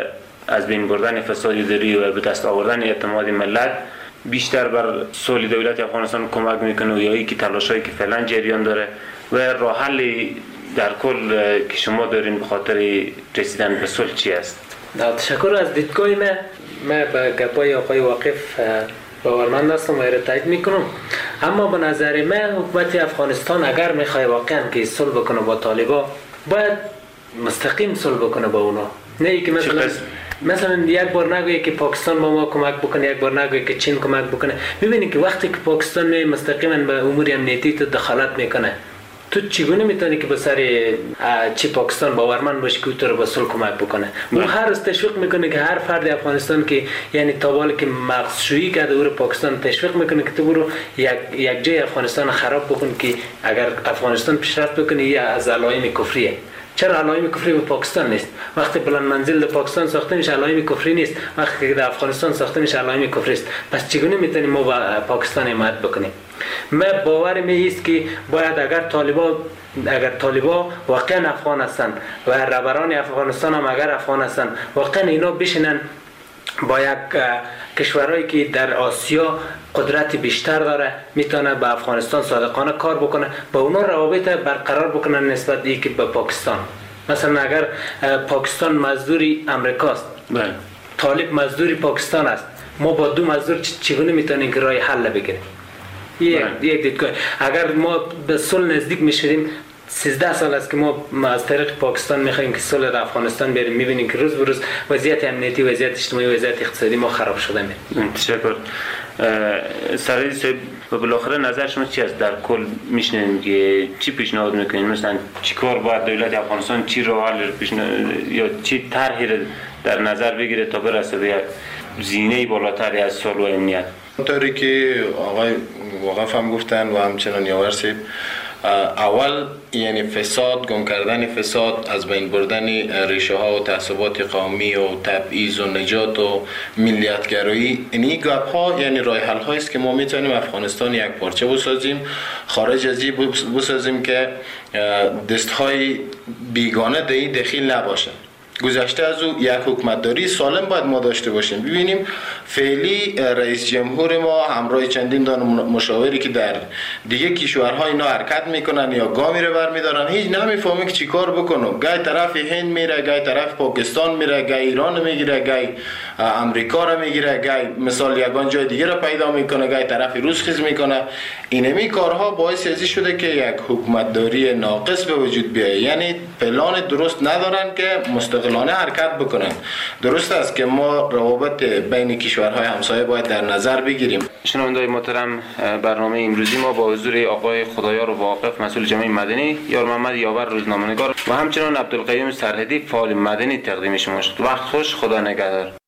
از بین بردن فساد اداری و به دست آوردن اعتماد ملت بیشتر بر صلح دولت افغانستان کمک میکنه و یا اینکه تلاشایی که فعلا جریان داره و راه حل در کل که شما دارین به خاطر رسیدن به صلح چی است؟ تشکر. از دیدگاه من من به گپای آقای واقف باورمند هستم و را تایید میکنم. اما به نظر من حکومت افغانستان اگر میخواد واقعا که صلح بکنه با طالبان باید مستقیم صلح بکنه با اونا، نه اینکه مثلا مثلا یک بار نگویه که پاکستان با ما کمک بکنه، یک بار نگویه که چین کمک بکنه. میبینید که وقتی که پاکستان می مستقیما به امور امنیتی تو دخالت میکنه، تو چگونه میتونی که به سر چی پاکستان باورمند باشی که تو رو به صلح کمک بکنه؟ اون هر از تشویق میکنه که هر فرد افغانستان که یعنی تابالی که مغزشویی کرده او رو پاکستان تشویق میکنه که تو برو یک یک جای افغانستان خراب بکن که اگر افغانستان پیشرفت بکنه یا از علائم کفریه. چرا علائم کفری به پاکستان نیست؟ وقتی بلند منزل در پاکستان ساخته میشه علائم کفری نیست، وقتی که در افغانستان ساخته میشه علائم کفری است. پس چگونه میتونیم ما با پاکستان حمایت بکنیم؟ من باورم است که باید اگر طالبان اگر طالبان واقعا افغان هستند و رهبران افغانستان هم اگر افغان هستند، واقعا اینا بشینن با یک کشورهایی که در آسیا قدرت بیشتر داره میتونه به افغانستان صادقانه کار بکنه، با اونا روابط برقرار بکنن نسبت به که به پاکستان. مثلا اگر پاکستان مزدوری امریکاست، طالب مزدوری پاکستان است، ما با دو مزدور چگونه میتونیم که راه حل بگیریم؟ یک یک دیدگاه. اگر ما به صلح نزدیک میشیم، سیزده سال است که ما از طریق پاکستان میخوایم که صلح در افغانستان بریم، میبینیم که روز به روز وضعیت امنیتی، وضعیت اجتماعی، وضعیت اقتصادی ما خراب شده میره. تشکر. سرایی صاحب، و بالاخره نظر شما چی است؟ در کل میشنیم که چی پیشنهاد میکنین؟ مثلا چی کار باید دولت افغانستان چی راه حل پیشنهاد یا چی طرحی در نظر بگیره تا برسه به یک زینه بالاتری از صلح و امنیت؟ اونطوری که آقای وقف هم گفتن و همچنان یاورسی، اول یعنی فساد، گم کردن فساد، از بین بردن ریشه ها و تعصبات قومی و تبعیض و نجات و ملیتگرایی، این گپ ها یعنی راه حل هایی است که ما میتونیم افغانستان یک پارچه بسازیم، خارج از این بسازیم که دست های بیگانه در این دخیل نباشه. گذشته از او یک حکومتداری سالم باید ما داشته باشیم. ببینیم فعلی رئیس جمهور ما همراه چندین دان مشاوری که در دیگه کشورها اینا حرکت میکنن یا گامی رو برمیدارن، هیچ نمیفهمه که چی کار بکنه. گای طرف هند میره، گای طرف پاکستان میره، گای ایران میگیره، گای امریکا رو میگیره، گای مثال یگان جای دیگه رو پیدا میکنه، گای طرف روس خیز میکنه. اینمی کارها باعث ازی شده که یک حکومتداری ناقص به وجود بیاید. یعنی پلان درست ندارن که مستقلانه حرکت بکنن. درست است که ما روابط بین کشورهای همسایه باید در نظر بگیریم. شنوندگان محترم، برنامه امروزی ما با حضور آقای خدایار واقف مسئول جامعه مدنی، یار محمد یاور روزنامه‌نگار و همچنین عبدالقیوم سرهدی فعال مدنی تقدیم شما شد. وقت خوش، خدا نگهدار.